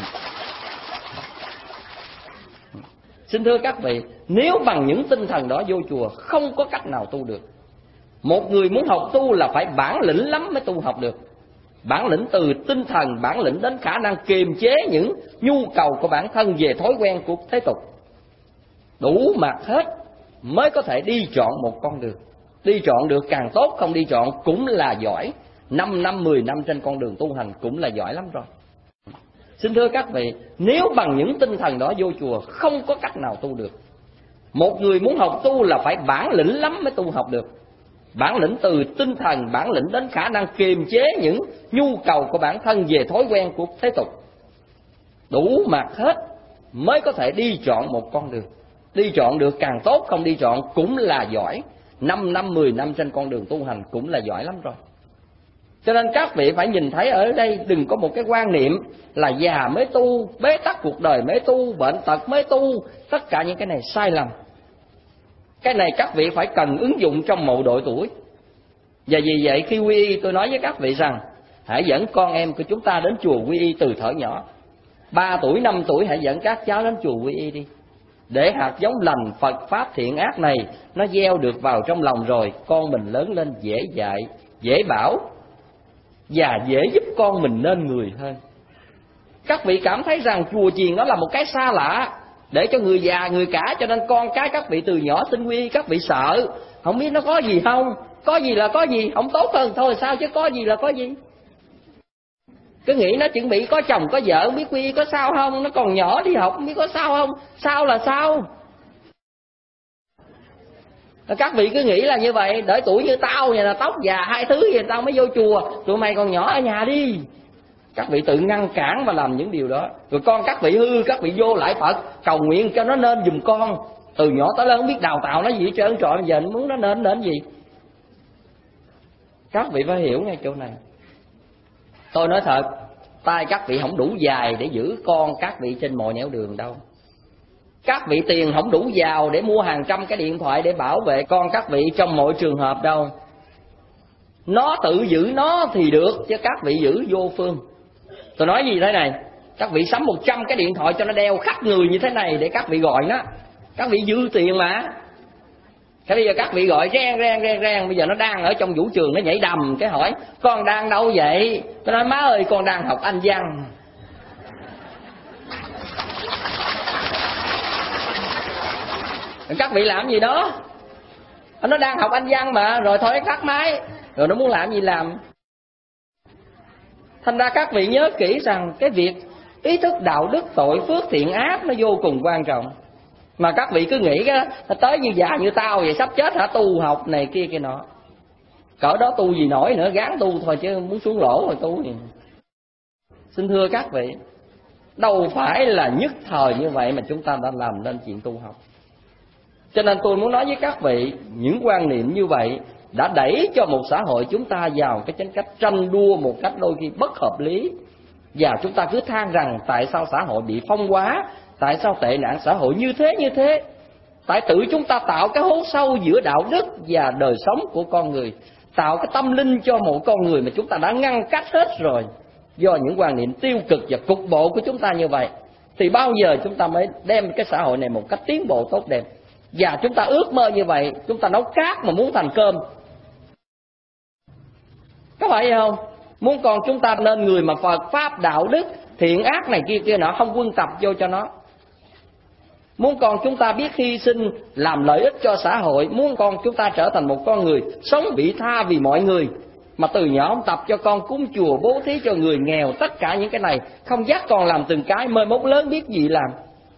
Xin thưa các vị, nếu bằng những tinh thần đó vô chùa không có cách nào tu được. Một người muốn học tu là phải bản lĩnh lắm mới tu học được. Bản lĩnh từ tinh thần, bản lĩnh đến khả năng kiềm chế những nhu cầu của bản thân về thói quen của thế tục. Đủ mặt hết mới có thể đi chọn một con đường. Đi chọn được càng tốt, không đi chọn cũng là giỏi. Năm năm, mười năm trên con đường tu hành cũng là giỏi lắm rồi. Xin thưa các vị, nếu bằng những tinh thần đó vô chùa không có cách nào tu được. Một người muốn học tu là phải bản lĩnh lắm mới tu học được. Bản lĩnh từ tinh thần, bản lĩnh đến khả năng kiềm chế những nhu cầu của bản thân về thói quen của thế tục. Đủ mặt hết mới có thể đi chọn một con đường. Đi chọn được càng tốt, không đi chọn cũng là giỏi. Năm năm, mười năm trên con đường tu hành cũng là giỏi lắm rồi. Cho nên các vị phải nhìn thấy ở đây, đừng có một cái quan niệm là già mới tu, bế tắc cuộc đời mới tu, bệnh tật mới tu. Tất cả những cái này sai lầm. Cái này các vị phải cần ứng dụng trong mọi độ tuổi. Và vì vậy khi quy y, tôi nói với các vị rằng hãy dẫn con em của chúng ta đến chùa quy y từ thuở nhỏ. Ba tuổi, năm tuổi hãy dẫn các cháu đến chùa quy y đi. Để hạt giống lành Phật Pháp thiện ác này nó gieo được vào trong lòng rồi, con mình lớn lên dễ dạy, dễ bảo và dễ giúp con mình nên người hơn. Các vị cảm thấy rằng chùa chiền nó là một cái xa lạ để cho người già, người cả, cho nên con cái các vị từ nhỏ sinh quy, các vị sợ, không biết nó có gì không, có gì là có gì, không tốt hơn thôi sao chứ có gì là có gì. Cứ nghĩ nó chuẩn bị có chồng có vợ, không biết quy có sao không, nó còn nhỏ đi học không biết có sao không, sao là sao. Các vị cứ nghĩ là như vậy, đợi tuổi như tao vậy là tóc già hai thứ gì tao mới vô chùa, tụi mày còn nhỏ ở nhà đi. Các vị tự ngăn cản và làm những điều đó. Rồi con các vị hư, các vị vô lại Phật cầu nguyện cho nó nên giùm con. Từ nhỏ tới lớn không biết đào tạo nó gì hết trơn trọi, giờ nó muốn nó nên nên gì. Các vị phải hiểu ngay chỗ này. Tôi nói thật, tay các vị không đủ dài để giữ con các vị trên mọi nẻo đường đâu. Các vị tiền không đủ giàu để mua hàng trăm cái điện thoại để bảo vệ con các vị trong mọi trường hợp đâu. Nó tự giữ nó thì được, chứ các vị giữ vô phương. Tôi nói gì thế này, Các vị sắm một trăm cái điện thoại cho nó đeo khắp người như thế này để các vị gọi nó. Các vị dư tiền mà. Thế bây giờ các vị gọi reng reng reng reng, bây giờ nó đang ở trong vũ trường nó nhảy đầm, cái hỏi con đang đâu vậy? Tôi nói má ơi con đang học Anh văn. Các vị làm gì đó? Nó đang học Anh văn mà, rồi thôi tắt máy, rồi nó muốn làm gì làm. Thành ra các vị nhớ kỹ rằng cái việc ý thức đạo đức tội phước thiện ác nó vô cùng quan trọng. Mà các vị cứ nghĩ cái tới như già như tao vậy sắp chết hả, tu học này kia kia nọ. Cỡ đó tu gì nổi nữa, gán tu thôi chứ muốn xuống lỗ rồi tu gì. Xin thưa các vị, đâu phải là nhất thời như vậy mà chúng ta đã làm nên chuyện tu học. Cho nên tôi muốn nói với các vị, những quan niệm như vậy đã đẩy cho một xã hội chúng ta vào cái chính cách tranh đua một cách đôi khi bất hợp lý. Và chúng ta cứ than rằng tại sao xã hội bị phong hóa, tại sao tệ nạn xã hội như thế như thế. Tại tự chúng ta tạo cái hố sâu giữa đạo đức và đời sống của con người, tạo cái tâm linh cho một con người mà chúng ta đã ngăn cách hết rồi. Do những quan niệm tiêu cực và cục bộ của chúng ta như vậy, thì bao giờ chúng ta mới đem cái xã hội này một cách tiến bộ tốt đẹp. Và chúng ta ước mơ như vậy, chúng ta nấu cát mà muốn thành cơm. Có phải không? Muốn con chúng ta nên người mà Phật Pháp, đạo đức, thiện ác này kia kia nọ, không quân tập vô cho nó. Muốn con chúng ta biết hy sinh, làm lợi ích cho xã hội. Muốn con chúng ta trở thành một con người sống vị tha vì mọi người. Mà từ nhỏ ông tập cho con cúng chùa, bố thí cho người nghèo. Tất cả những cái này không dắt con làm từng cái, mai mốt lớn biết gì làm.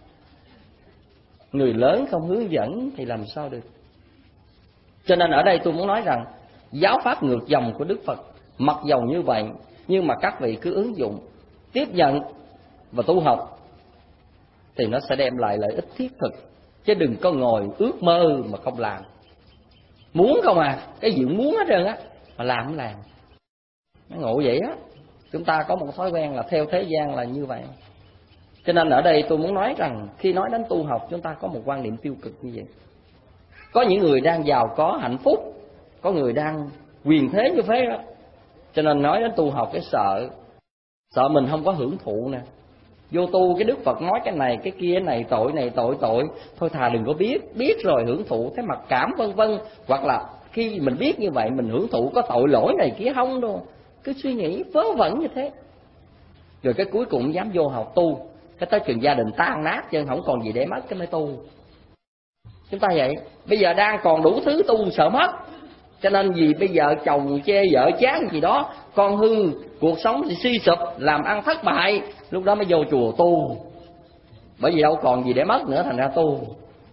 Người lớn không hướng dẫn thì làm sao được. Cho nên ở đây tôi muốn nói rằng giáo pháp ngược dòng của Đức Phật, mặc dầu như vậy, nhưng mà các vị cứ ứng dụng, tiếp nhận và tu học thì nó sẽ đem lại lợi ích thiết thực. Chứ đừng có ngồi ước mơ mà không làm. Muốn không à, cái gì cũng muốn hết trơn á, mà làm không làm. Nó ngộ vậy á. Chúng ta có một thói quen là theo thế gian là như vậy. Cho nên ở đây tôi muốn nói rằng khi nói đến tu học, chúng ta có một quan niệm tiêu cực như vậy. Có những người đang giàu có hạnh phúc, có người đang quyền thế như thế đó. Cho nên nói đến tu học cái sợ, sợ mình không có hưởng thụ nè. Vô tu cái Đức Phật nói cái này cái kia, này tội này tội tội, thôi thà đừng có biết, biết rồi hưởng thụ thấy mặc cảm vân vân. Hoặc là khi mình biết như vậy mình hưởng thụ có tội lỗi này kia không đâu. Cứ suy nghĩ vớ vẩn như thế. Rồi cái cuối cùng dám vô học tu, cái tới chừng gia đình tan nát chân không còn gì để mất cái mới tu. Chúng ta vậy, bây giờ đang còn đủ thứ tu sợ mất. Cho nên vì bây giờ chồng chê vợ chán gì đó, con hư, cuộc sống thì suy sụp, làm ăn thất bại, lúc đó mới vô chùa tu. Bởi vì đâu còn gì để mất nữa, thành ra tu.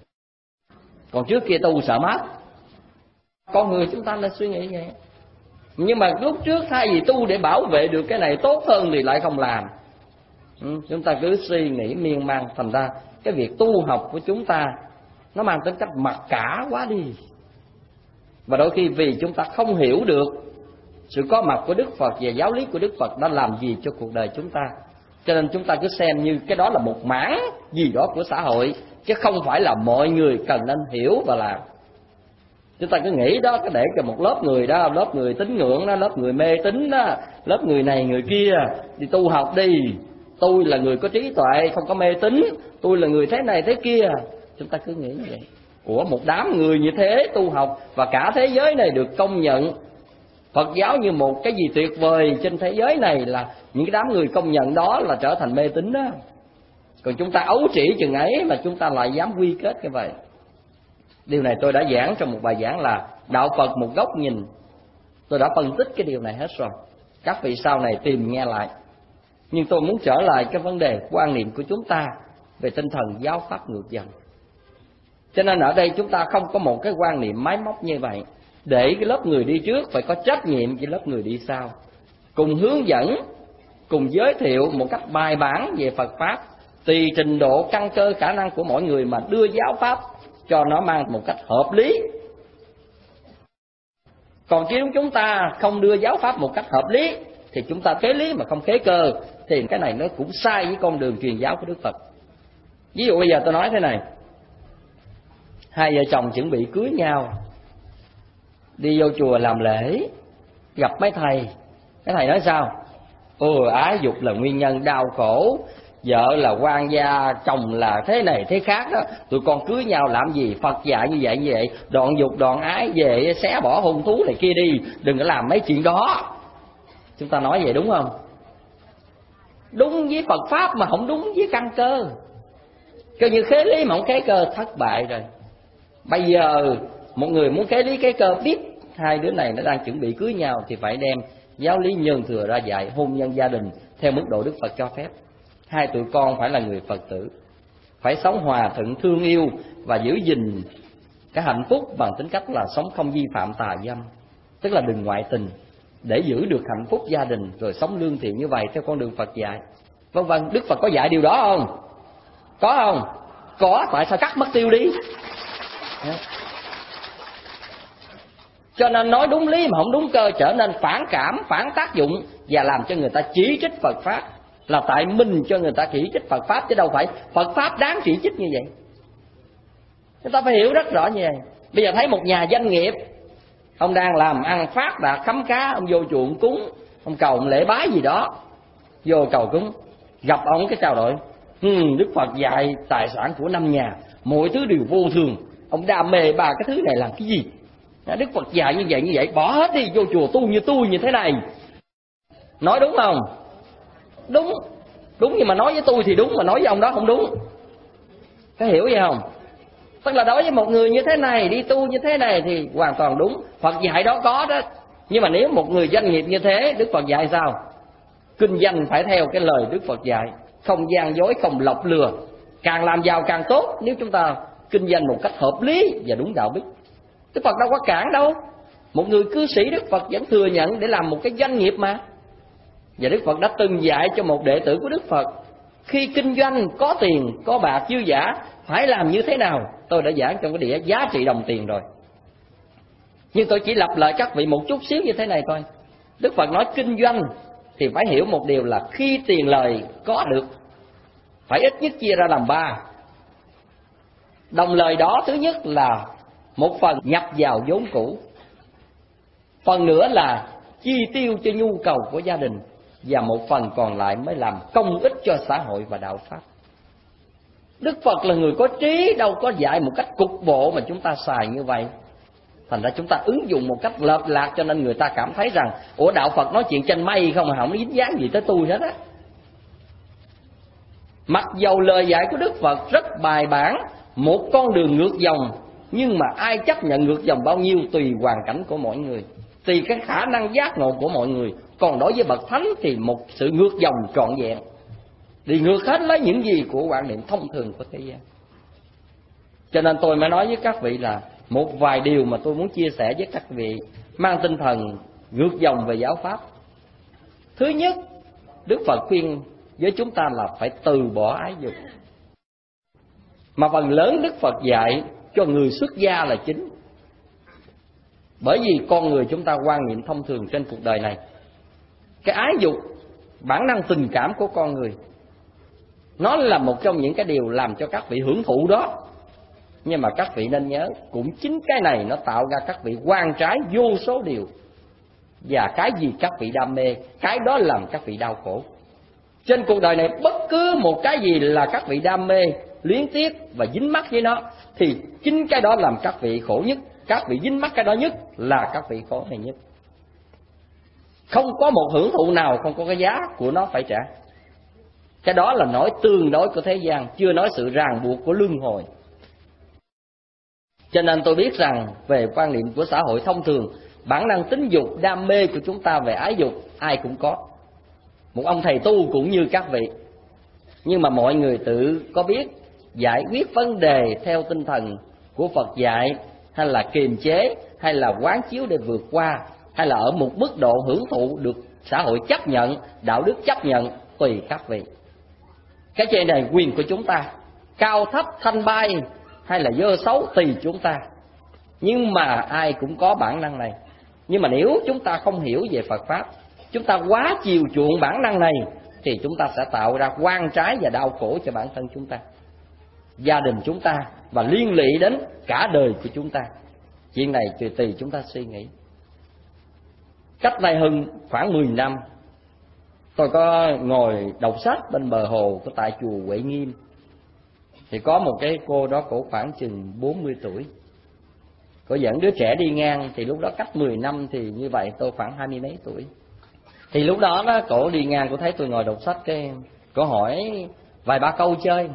Còn trước kia tu sợ mất. Con người chúng ta nên suy nghĩ vậy. Nhưng mà lúc trước thay vì tu để bảo vệ được cái này tốt hơn thì lại không làm. Ừ, chúng ta cứ suy nghĩ miên man, thành ra cái việc tu học của chúng ta nó mang tính cách mặc cả quá đi. Và đôi khi vì chúng ta không hiểu được sự có mặt của Đức Phật và giáo lý của Đức Phật đã làm gì cho cuộc đời chúng ta, cho nên chúng ta cứ xem như cái đó là một mảng gì đó của xã hội, chứ không phải là mọi người cần nên hiểu và làm. Chúng ta cứ nghĩ đó, cái để cho một lớp người đó, lớp người tín ngưỡng đó, lớp người mê tín đó, lớp người này người kia đi tu học đi. Tôi là người có trí tuệ, không có mê tín, tôi là người thế này thế kia. Chúng ta cứ nghĩ vậy. Của một đám người như thế tu học, và cả thế giới này được công nhận Phật giáo như một cái gì tuyệt vời trên thế giới này, là những cái đám người công nhận đó là trở thành mê tín đó. Còn chúng ta ấu trĩ chừng ấy mà chúng ta lại dám quy kết như vậy. Điều này tôi đã giảng trong một bài giảng là Đạo Phật một góc nhìn. Tôi đã phân tích cái điều này hết rồi, các vị sau này tìm nghe lại. Nhưng tôi muốn trở lại cái vấn đề quan niệm của chúng ta về tinh thần giáo pháp ngược dòng. Cho nên ở đây chúng ta không có một cái quan niệm máy móc như vậy, để cái lớp người đi trước phải có trách nhiệm với lớp người đi sau, cùng hướng dẫn, cùng giới thiệu một cách bài bản về Phật Pháp, tùy trình độ căn cơ khả năng của mỗi người mà đưa giáo Pháp cho nó mang một cách hợp lý. Còn nếu chúng ta không đưa giáo Pháp một cách hợp lý, thì chúng ta kế lý mà không kế cơ, thì cái này nó cũng sai với con đường truyền giáo của Đức Phật. Ví dụ bây giờ tôi nói thế này, hai vợ chồng chuẩn bị cưới nhau, đi vô chùa làm lễ, gặp mấy thầy. Cái thầy nói sao? Ừ, ái dục là nguyên nhân đau khổ, vợ là quan gia, chồng là thế này thế khác đó, tụi con cưới nhau làm gì? Phật dạy như vậy như vậy, đoạn dục đoạn ái, về xé bỏ hôn thú này kia đi, đừng có làm mấy chuyện đó. Chúng ta nói vậy đúng không? Đúng với Phật Pháp mà không đúng với căn cơ. Coi như khế lý mà không khế cơ, thất bại rồi. Bây giờ một người muốn khế lý khế cơ, biết hai đứa này nó đang chuẩn bị cưới nhau, thì phải đem giáo lý nhân thừa ra dạy hôn nhân gia đình theo mức độ Đức Phật cho phép. Hai tụi con phải là người Phật tử, phải sống hòa thuận thương yêu và giữ gìn cái hạnh phúc bằng tính cách là sống không vi phạm tà dâm, tức là đừng ngoại tình, để giữ được hạnh phúc gia đình, rồi sống lương thiện như vậy theo con đường Phật dạy. Vân vân, Đức Phật có dạy điều đó không? Có không? Có, tại sao cắt mất tiêu đi? Cho nên nói đúng lý mà không đúng cơ, trở nên phản cảm, phản tác dụng và làm cho người ta chỉ trích Phật Pháp. Là tại mình cho người ta chỉ trích Phật Pháp, chứ đâu phải Phật Pháp đáng chỉ trích như vậy. Chúng ta phải hiểu rất rõ như vậy. Bây giờ thấy một nhà doanh nghiệp, ông đang làm ăn phát đạt khấm khá, ông vô chùa ông cúng, ông cầu ông lễ bái gì đó, vô cầu cúng, gặp ông cái trao đổi, hmm, Đức Phật dạy tài sản của năm nhà mọi thứ đều vô thường, ông đam mê ba cái thứ này làm cái gì? Đức Phật dạy như vậy như vậy, bỏ hết đi, vô chùa tu như tôi như thế này. Nói đúng không? Đúng. Đúng, nhưng mà nói với tôi thì đúng, mà nói với ông đó không đúng. Có hiểu vậy không? Tức là đối với một người như thế này, đi tu như thế này thì hoàn toàn đúng, Phật dạy đó có đó. Nhưng mà nếu một người doanh nghiệp như thế, Đức Phật dạy sao? Kinh doanh phải theo cái lời Đức Phật dạy, không gian dối, không lọc lừa, càng làm giàu càng tốt nếu chúng ta kinh doanh một cách hợp lý và đúng đạo đức. Đức Phật đâu có cản đâu. Một người cư sĩ Đức Phật vẫn thừa nhận để làm một cái doanh nghiệp mà. Và Đức Phật đã từng dạy cho một đệ tử của Đức Phật, khi kinh doanh có tiền, có bạc dư giả, phải làm như thế nào. Tôi đã giảng trong cái đĩa giá trị đồng tiền rồi, nhưng tôi chỉ lặp lại các vị một chút xíu như thế này thôi. Đức Phật nói kinh doanh thì phải hiểu một điều là khi tiền lời có được, phải ít nhất chia ra làm ba. Đồng lời đó, thứ nhất là một phần nhập vào vốn cũ, phần nữa là chi tiêu cho nhu cầu của gia đình, và một phần còn lại mới làm công ích cho xã hội và đạo Pháp. Đức Phật là người có trí, đâu có dạy một cách cục bộ mà chúng ta xài như vậy. Thành ra chúng ta ứng dụng một cách lợp lạc, cho nên người ta cảm thấy rằng ủa, đạo Phật nói chuyện trên mây không mà không dính dáng gì tới tôi hết á. Mặc dầu lời dạy của Đức Phật rất bài bản, một con đường ngược dòng, nhưng mà ai chấp nhận ngược dòng bao nhiêu tùy hoàn cảnh của mỗi người, tùy cái khả năng giác ngộ của mọi người. Còn đối với bậc thánh thì một sự ngược dòng trọn vẹn, đi ngược hết lấy những gì của quan niệm thông thường của thế gian. Cho nên tôi mới nói với các vị là một vài điều mà tôi muốn chia sẻ với các vị mang tinh thần ngược dòng về giáo Pháp. Thứ nhất, Đức Phật khuyên với chúng ta là phải từ bỏ ái dục, mà phần lớn Đức Phật dạy cho người xuất gia là chính. Bởi vì con người chúng ta quan niệm thông thường trên cuộc đời này, cái ái dục, bản năng tình cảm của con người, nó là một trong những cái điều làm cho các vị hưởng thụ đó. Nhưng mà các vị nên nhớ, cũng chính cái này nó tạo ra các vị oan trái vô số điều. Và cái gì các vị đam mê, cái đó làm các vị đau khổ. Trên cuộc đời này bất cứ một cái gì là các vị đam mê, luyến tiếc và dính mắc với nó, thì chính cái đó làm các vị khổ nhất. Các vị dính mắc cái đó nhất là các vị khổ này nhất. Không có một hưởng thụ nào không có cái giá của nó phải trả. Cái đó là nói tương đối của thế gian, chưa nói sự ràng buộc của luân hồi. Cho nên tôi biết rằng về quan niệm của xã hội thông thường, bản năng tính dục, đam mê của chúng ta về ái dục ai cũng có. Một ông thầy tu cũng như các vị. Nhưng mà mọi người tự có biết giải quyết vấn đề theo tinh thần của Phật dạy, hay là kiềm chế, hay là quán chiếu để vượt qua, hay là ở một mức độ hưởng thụ được xã hội chấp nhận, đạo đức chấp nhận, tùy các vị. Cái chuyện này quyền của chúng ta, cao thấp, thanh bay hay là dơ xấu tùy chúng ta. Nhưng mà ai cũng có bản năng này. Nhưng mà nếu chúng ta không hiểu về Phật Pháp, chúng ta quá chiều chuộng bản năng này, thì chúng ta sẽ tạo ra oan trái và đau khổ cho bản thân chúng ta, gia đình chúng ta, và liên lụy đến cả đời của chúng ta. Chuyện này tùy tùy chúng ta suy nghĩ. Cách đây hơn khoảng mười năm, Tôi có ngồi đọc sách bên bờ hồ của tại chùa Huệ Nghiêm, thì có một cái cô đó, cổ khoảng chừng bốn mươi tuổi, cổ dẫn đứa trẻ đi ngang. Thì lúc đó cách mười năm, thì như vậy tôi khoảng hai mươi mấy tuổi. Thì lúc đó đó cổ đi ngang, cổ thấy tôi ngồi đọc sách, cái cổ hỏi vài ba câu chơi.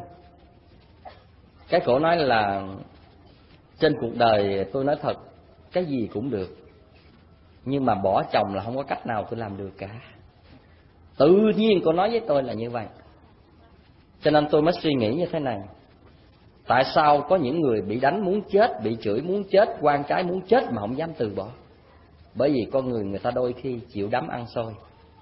Cái cổ nói là trên cuộc đời tôi nói thật, cái gì cũng được, nhưng mà bỏ chồng là không có cách nào tôi làm được cả. Tự nhiên cô nói với tôi là như vậy. Cho nên tôi mới suy nghĩ như thế này: tại sao có những người bị đánh muốn chết, bị chửi muốn chết, quan trái muốn chết mà không dám từ bỏ? Bởi vì con người người ta đôi khi chịu đấm ăn xôi.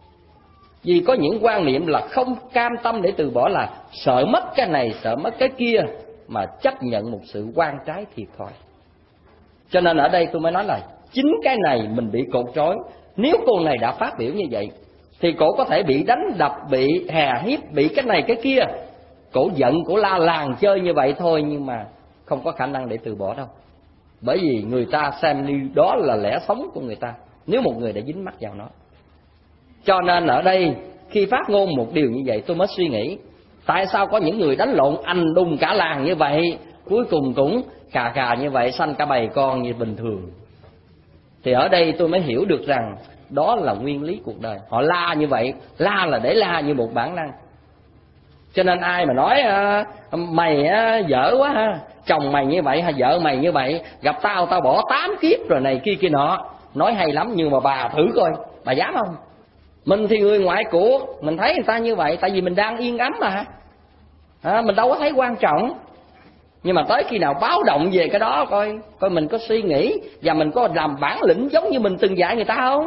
Vì có những quan niệm là không cam tâm để từ bỏ, là sợ mất cái này, sợ mất cái kia, mà chấp nhận một sự quan trái thiệt thòi. Cho nên ở đây tôi mới nói là chính cái này mình bị cột trói. Nếu cô này đã phát biểu như vậy thì cổ có thể bị đánh đập, bị hà hiếp, bị cái này cái kia. Cổ giận, cổ la làng chơi như vậy thôi, nhưng mà không có khả năng để từ bỏ đâu. Bởi vì người ta xem như đó là lẽ sống của người ta, nếu một người đã dính mắc vào nó. Cho nên ở đây khi phát ngôn một điều như vậy, tôi mới suy nghĩ tại sao có những người đánh lộn anh đùng cả làng như vậy, cuối cùng cũng cà cà như vậy, sanh cả bầy con như bình thường. Thì ở đây tôi mới hiểu được rằng đó là nguyên lý cuộc đời. Họ la như vậy, la là để la như một bản năng. Cho nên ai mà nói mày dở quá ha, chồng mày như vậy hay vợ mày như vậy, gặp tao tao bỏ tám kiếp rồi này kia kia nọ, nói hay lắm, nhưng mà bà thử coi, bà dám không? Mình thì người ngoại cuộc, mình thấy người ta như vậy tại vì mình đang yên ấm mà, à, mình đâu có thấy quan trọng. Nhưng mà tới khi nào báo động về cái đó, coi coi mình có suy nghĩ và mình có làm bản lĩnh giống như mình từng dạy người ta không?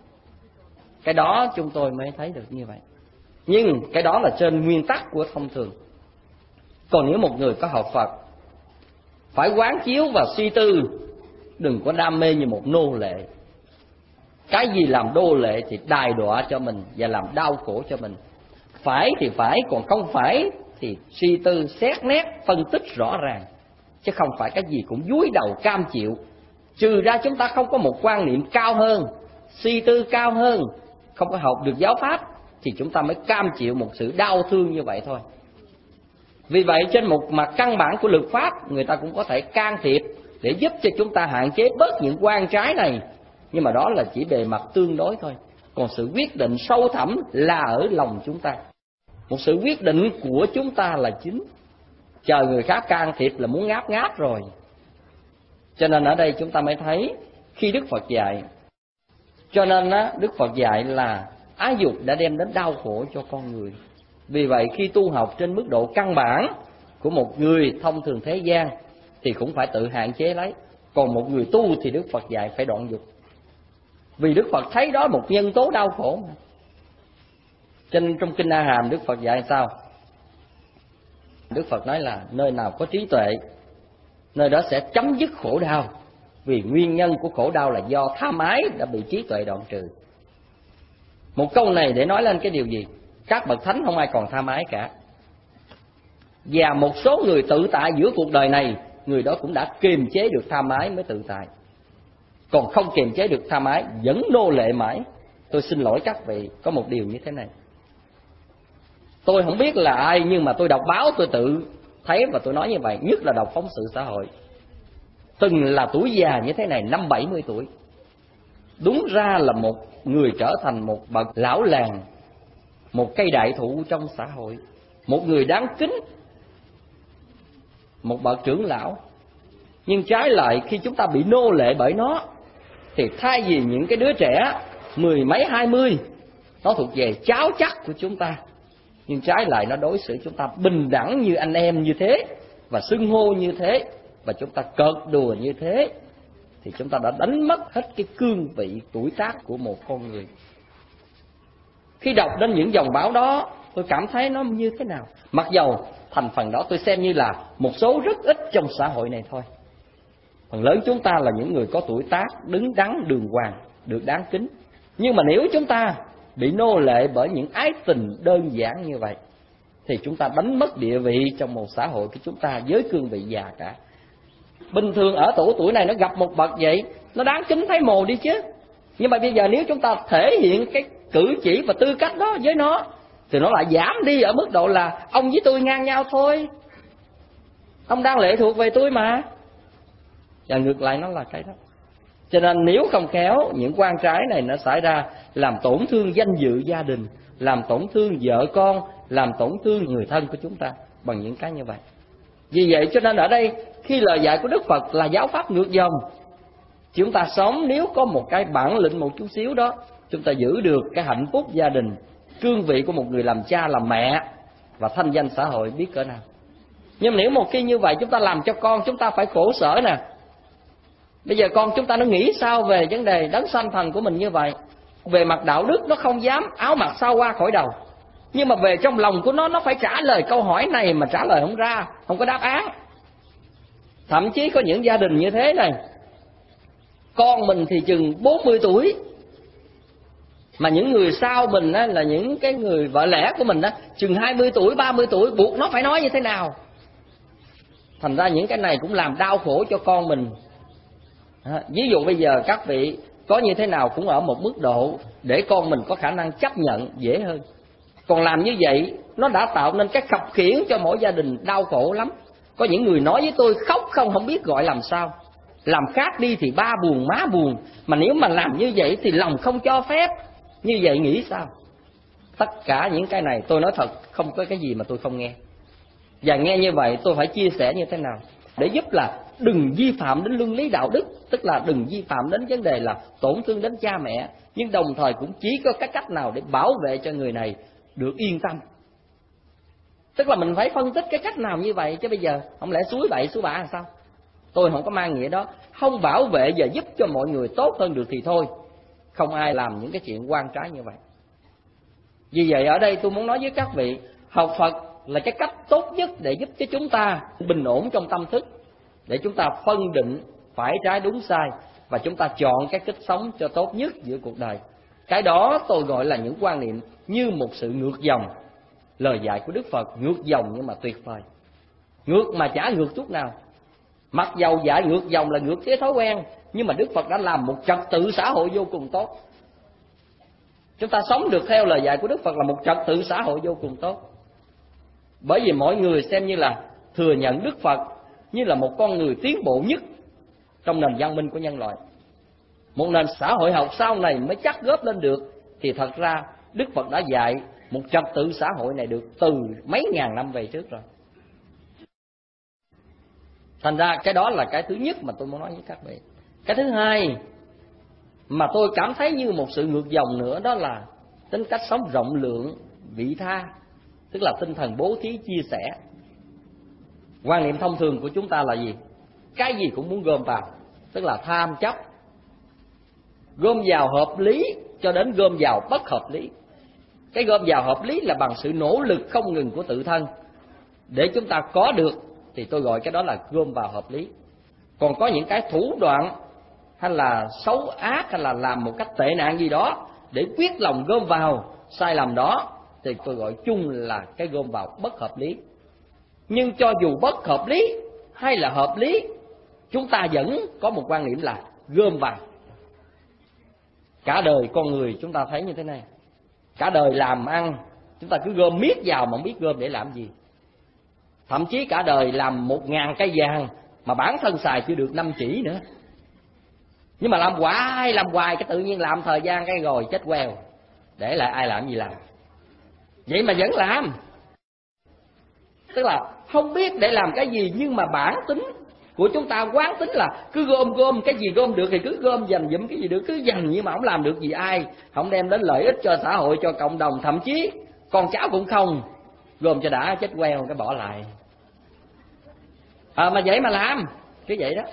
Cái đó chúng tôi mới thấy được như vậy. Nhưng cái đó là trên nguyên tắc của thông thường. Còn nếu một người có học Phật, phải quán chiếu và suy tư, đừng có đam mê như một nô lệ. Cái gì làm đô lệ thì đài đọa cho mình và làm đau khổ cho mình. Phải thì phải, còn không phải thì suy tư xét nét, phân tích rõ ràng, chứ không phải cái gì cũng dúi đầu cam chịu. Trừ ra chúng ta không có một quan niệm cao hơn, suy tư cao hơn, không có học được giáo pháp, thì chúng ta mới cam chịu một sự đau thương như vậy thôi. Vì vậy trên một mặt căn bản của luật pháp, người ta cũng có thể can thiệp để giúp cho chúng ta hạn chế bớt những quan trái này. Nhưng mà đó là chỉ bề mặt tương đối thôi. Còn sự quyết định sâu thẳm là ở lòng chúng ta. Một sự quyết định của chúng ta là chính. Chờ người khác can thiệp là muốn ngáp ngáp rồi. Cho nên ở đây chúng ta mới thấy khi Đức Phật dạy, cho nên á, Đức Phật dạy là ái dục đã đem đến đau khổ cho con người. Vì vậy khi tu học trên mức độ căn bản của một người thông thường thế gian thì cũng phải tự hạn chế lấy. Còn một người tu thì Đức Phật dạy phải đoạn dục. Vì Đức Phật thấy đó một nhân tố đau khổ mà. Cho nên trong Kinh A Hàm Đức Phật dạy sao? Đức Phật nói là nơi nào có trí tuệ, nơi đó sẽ chấm dứt khổ đau. Vì nguyên nhân của khổ đau là do tham ái đã bị trí tuệ đoạn trừ. Một câu này để nói lên cái điều gì? Các bậc thánh không ai còn tham ái cả. Và một số người tự tại giữa cuộc đời này, người đó cũng đã kiềm chế được tham ái mới tự tại. Còn không kiềm chế được tham ái, vẫn nô lệ mãi. Tôi xin lỗi các vị, có một điều như thế này. Tôi không biết là ai, nhưng mà tôi đọc báo tôi tự thấy và tôi nói như vậy. Nhất là đọc phóng sự xã hội. Từng là tuổi già như thế này, năm bảy mươi tuổi, đúng ra là một người trở thành một bậc lão làng, một cây đại thụ trong xã hội, một người đáng kính, một bậc trưởng lão. Nhưng trái lại khi chúng ta bị nô lệ bởi nó, thì thay vì những cái đứa trẻ mười mấy hai mươi, nó thuộc về cháu chắc của chúng ta, nhưng trái lại nó đối xử chúng ta bình đẳng như anh em như thế, và xưng hô như thế, và chúng ta cợt đùa như thế, thì chúng ta đã đánh mất hết cái cương vị tuổi tác của một con người. Khi đọc đến những dòng báo đó, tôi cảm thấy nó như thế nào? Mặc dầu thành phần đó tôi xem như là một số rất ít trong xã hội này thôi. Phần lớn chúng ta là những người có tuổi tác đứng đắn đường hoàng, được đáng kính. Nhưng mà nếu chúng ta bị nô lệ bởi những ái tình đơn giản như vậy, thì chúng ta đánh mất địa vị trong một xã hội của chúng ta với cương vị già cả. Bình thường ở tổ tuổi này nó gặp một bậc vậy, nó đáng kính thấy mồ đi chứ. Nhưng mà bây giờ nếu chúng ta thể hiện cái cử chỉ và tư cách đó với nó, thì nó lại giảm đi ở mức độ là ông với tôi ngang nhau thôi, ông đang lệ thuộc về tôi mà. Và ngược lại nó là cái đó. Cho nên nếu không khéo, những quan trái này nó xảy ra làm tổn thương danh dự gia đình, làm tổn thương vợ con, làm tổn thương người thân của chúng ta bằng những cái như vậy. Vì vậy cho nên ở đây khi lời dạy của Đức Phật là giáo pháp ngược dòng, chúng ta sống nếu có một cái bản lĩnh một chút xíu đó, chúng ta giữ được cái hạnh phúc gia đình, cương vị của một người làm cha làm mẹ và thanh danh xã hội biết cỡ nào. Nhưng nếu một khi như vậy chúng ta làm cho con chúng ta phải khổ sở nè. Bây giờ con chúng ta nó nghĩ sao về vấn đề đấng sanh thần của mình như vậy? Về mặt đạo đức nó không dám áo mặc sao qua khỏi đầu, nhưng mà về trong lòng của nó, nó phải trả lời câu hỏi này mà trả lời không ra, không có đáp án. Thậm chí có những gia đình như thế này, con mình thì chừng bốn mươi tuổi, mà những người sau mình á, là những cái người vợ lẽ của mình á, chừng hai mươi tuổi, ba mươi tuổi, buộc nó phải nói như thế nào. Thành ra những cái này cũng làm đau khổ cho con mình. À, ví dụ bây giờ các vị có như thế nào cũng ở một mức độ để con mình có khả năng chấp nhận dễ hơn. Còn làm như vậy nó đã tạo nên cái khập khiễng cho mỗi gia đình đau khổ lắm. Có những người nói với tôi khóc không không biết gọi làm sao. Làm khác đi thì ba buồn má buồn, mà nếu mà làm như vậy thì lòng không cho phép. Như vậy nghĩ sao? Tất cả những cái này tôi nói thật, không có cái gì mà tôi không nghe. Và nghe như vậy tôi phải chia sẻ như thế nào để giúp là đừng vi phạm đến luân lý đạo đức, tức là đừng vi phạm đến vấn đề là tổn thương đến cha mẹ, nhưng đồng thời cũng chỉ có cái cách nào để bảo vệ cho người này được yên tâm. Tức là mình phải phân tích cái cách nào như vậy, chứ bây giờ không lẽ suối bậy suối bạ làm sao? Tôi không có mang nghĩa đó. Không bảo vệ và giúp cho mọi người tốt hơn được thì thôi, không ai làm những cái chuyện oan trái như vậy. Vì vậy ở đây tôi muốn nói với các vị, học Phật là cái cách tốt nhất để giúp cho chúng ta bình ổn trong tâm thức, để chúng ta phân định phải trái đúng sai, và chúng ta chọn cái cách sống cho tốt nhất giữa cuộc đời. Cái đó tôi gọi là những quan niệm như một sự ngược dòng. Lời dạy của Đức Phật ngược dòng nhưng mà tuyệt vời. Ngược mà chả ngược chút nào. Mặc dầu dạy ngược dòng là ngược cái thói quen, nhưng mà Đức Phật đã làm một trật tự xã hội vô cùng tốt. Chúng ta sống được theo lời dạy của Đức Phật là một trật tự xã hội vô cùng tốt. Bởi vì mọi người xem như là thừa nhận Đức Phật như là một con người tiến bộ nhất trong nền văn minh của nhân loại. Một nền xã hội học sau này mới chắc góp lên được. Thì thật ra Đức Phật đã dạy một trật tự xã hội này được từ mấy ngàn năm về trước rồi. Thành ra cái đó là cái thứ nhất mà tôi muốn nói với các vị. Cái thứ hai mà tôi cảm thấy như một sự ngược dòng nữa, đó là tính cách sống rộng lượng, vị tha, tức là tinh thần bố thí chia sẻ. Quan niệm thông thường của chúng ta là gì? Cái gì cũng muốn gom vào, tức là tham chấp. Gom vào hợp lý cho đến gom vào bất hợp lý. Cái gom vào hợp lý là bằng sự nỗ lực không ngừng của tự thân để chúng ta có được, thì tôi gọi cái đó là gom vào hợp lý. Còn có những cái thủ đoạn hay là xấu ác, hay là làm một cách tệ nạn gì đó để quyết lòng gom vào sai lầm đó, thì tôi gọi chung là cái gom vào bất hợp lý. Nhưng cho dù bất hợp lý hay là hợp lý, chúng ta vẫn có một quan niệm là gom vào. Cả đời con người chúng ta thấy như thế này, cả đời làm ăn chúng ta cứ gom miết vào mà không biết gom để làm gì. Thậm chí cả đời làm một ngàn cây vàng mà bản thân xài chưa được năm chỉ nữa. Nhưng mà làm hoài làm hoài cái tự nhiên làm thời gian cái rồi chết queo, để lại ai làm gì làm. Vậy mà vẫn làm. Tức là không biết để làm cái gì, nhưng mà bản tính của chúng ta quán tính là cứ gom gom, cái gì gom được thì cứ gom, dành dụm cái gì được cứ dành, nhưng mà không làm được gì ai, không đem đến lợi ích cho xã hội, cho cộng đồng, thậm chí con cháu cũng không. Gom cho đã chết queo cái bỏ lại. À, mà vậy mà làm cứ vậy đó.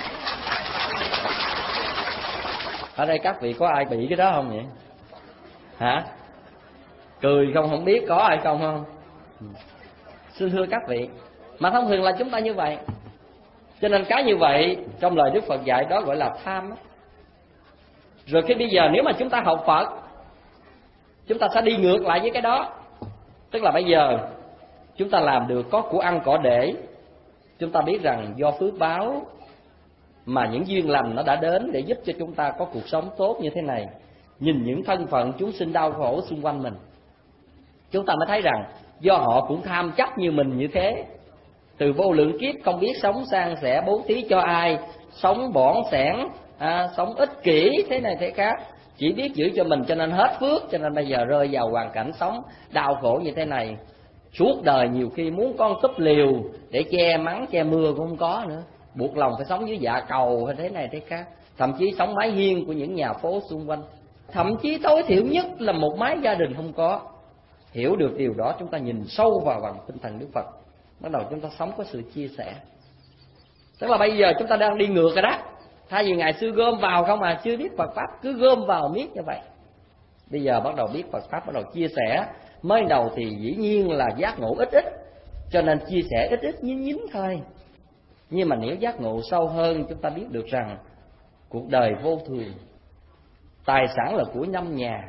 Ở đây các vị có ai bị cái đó không vậy? Hả? Cười không không biết có ai không không? Xin thưa các vị, mà thông thường là chúng ta như vậy. Cho nên cái như vậy trong lời Đức Phật dạy đó gọi là tham. Rồi khi bây giờ nếu mà chúng ta học Phật, chúng ta sẽ đi ngược lại với cái đó. Tức là bây giờ chúng ta làm được có của ăn cỏ để, chúng ta biết rằng do phước báo mà những duyên lành nó đã đến để giúp cho chúng ta có cuộc sống tốt như thế này. nhìn những thân phận chúng sinh đau khổ xung quanh mình, chúng ta mới thấy rằng do họ cũng tham chấp như mình như thế. Từ vô lượng kiếp không biết sống san sẻ bố thí cho ai, sống bỏn sẻn, à, sống ích kỷ thế này thế khác, chỉ biết giữ cho mình cho nên hết phước, cho nên bây giờ rơi vào hoàn cảnh sống đau khổ như thế này. Suốt đời nhiều khi muốn con túp liều để che mắng che mưa cũng không có nữa, buộc lòng phải sống dưới dạ cầu hay thế này thế khác, thậm chí sống mái hiên của những nhà phố xung quanh, thậm chí tối thiểu nhất là một mái gia đình không có. Hiểu được điều đó, chúng ta nhìn sâu vào bằng tinh thần Đức Phật, bắt đầu chúng ta sống có sự chia sẻ. Tức là bây giờ chúng ta đang đi ngược rồi đó. Thay vì ngày xưa gom vào không à, chưa biết Phật Pháp, cứ gom vào miết như vậy. Bây giờ bắt đầu biết Phật Pháp, bắt đầu chia sẻ. Mới đầu thì dĩ nhiên là giác ngộ ít ít, cho nên chia sẻ ít ít nhín nhín thôi. Nhưng mà nếu giác ngộ sâu hơn, chúng ta biết được rằng cuộc đời vô thường, tài sản là của năm nhà.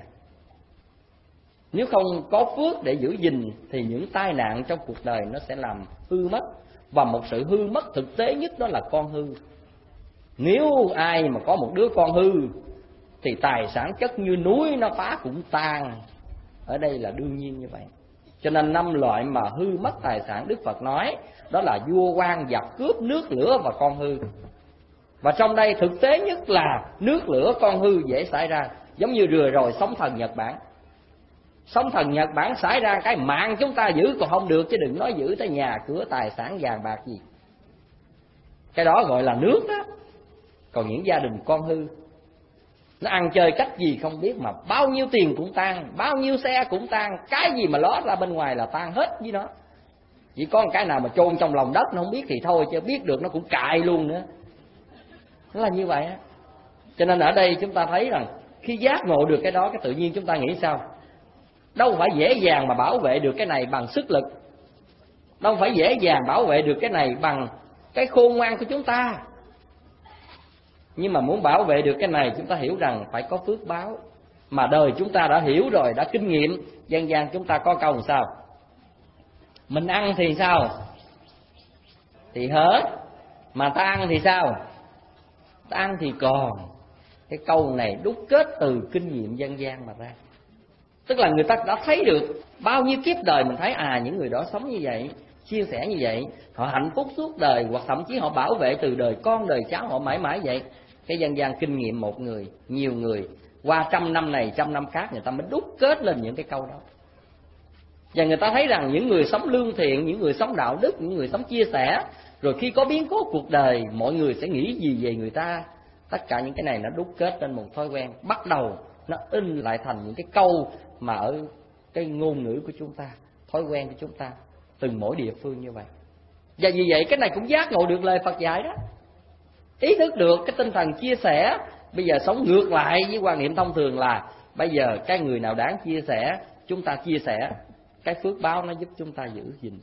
Nếu không có phước để giữ gìn thì những tai nạn trong cuộc đời nó sẽ làm hư mất. Và một sự hư mất thực tế nhất đó là con hư. Nếu ai mà có một đứa con hư thì tài sản chất như núi nó phá cũng tan. Ở đây là đương nhiên như vậy. Cho nên năm loại mà hư mất tài sản Đức Phật nói đó là vua quan, giặc cướp, nước lửa và con hư. Và trong đây thực tế nhất là nước lửa con hư dễ xảy ra. Giống như vừa rồi sóng thần Nhật Bản. Sóng thần Nhật Bản xảy ra cái mạng chúng ta giữ còn không được, chứ đừng nói giữ tới nhà cửa tài sản vàng bạc gì. Cái đó gọi là nước đó. Còn những gia đình con hư, nó ăn chơi cách gì không biết mà bao nhiêu tiền cũng tan, bao nhiêu xe cũng tan, cái gì mà ló ra bên ngoài là tan hết với nó. Chỉ có một cái nào mà chôn trong lòng đất nó không biết thì thôi, chứ biết được nó cũng cài luôn nữa. Nó là như vậy á. Cho nên ở đây chúng ta thấy rằng khi giác ngộ được cái đó, cái tự nhiên chúng ta nghĩ sao? Đâu phải dễ dàng mà bảo vệ được cái này bằng sức lực, đâu phải dễ dàng bảo vệ được cái này bằng cái khôn ngoan của chúng ta. Nhưng mà muốn bảo vệ được cái này, chúng ta hiểu rằng phải có phước báo. Mà đời chúng ta đã hiểu rồi, đã kinh nghiệm. Dân gian chúng ta có câu làm sao? Mình ăn thì sao? Thì hết. Mà ta ăn thì sao? Ta ăn thì còn. Cái câu này đúc kết từ kinh nghiệm dân gian mà ra. Tức là người ta đã thấy được bao nhiêu kiếp đời mình thấy à những người đó sống như vậy, chia sẻ như vậy, họ hạnh phúc suốt đời, hoặc thậm chí họ bảo vệ từ đời con đời cháu họ mãi mãi vậy. Cái dân gian kinh nghiệm một người, nhiều người, qua trăm năm này trăm năm khác, người ta mới đúc kết lên những cái câu đó. Và người ta thấy rằng những người sống lương thiện, những người sống đạo đức, những người sống chia sẻ, rồi khi có biến cố cuộc đời, mọi người sẽ nghĩ gì về người ta. Tất cả những cái này nó đúc kết lên một thói quen, bắt đầu nó in lại thành những cái câu mà ở cái ngôn ngữ của chúng ta, thói quen của chúng ta, từng mỗi địa phương như vậy. Và vì vậy cái này cũng giác ngộ được lời Phật dạy đó. Ý thức được cái tinh thần chia sẻ. Bây giờ sống ngược lại với quan niệm thông thường là bây giờ cái người nào đáng chia sẻ, chúng ta chia sẻ. Cái phước báo nó giúp chúng ta giữ gìn.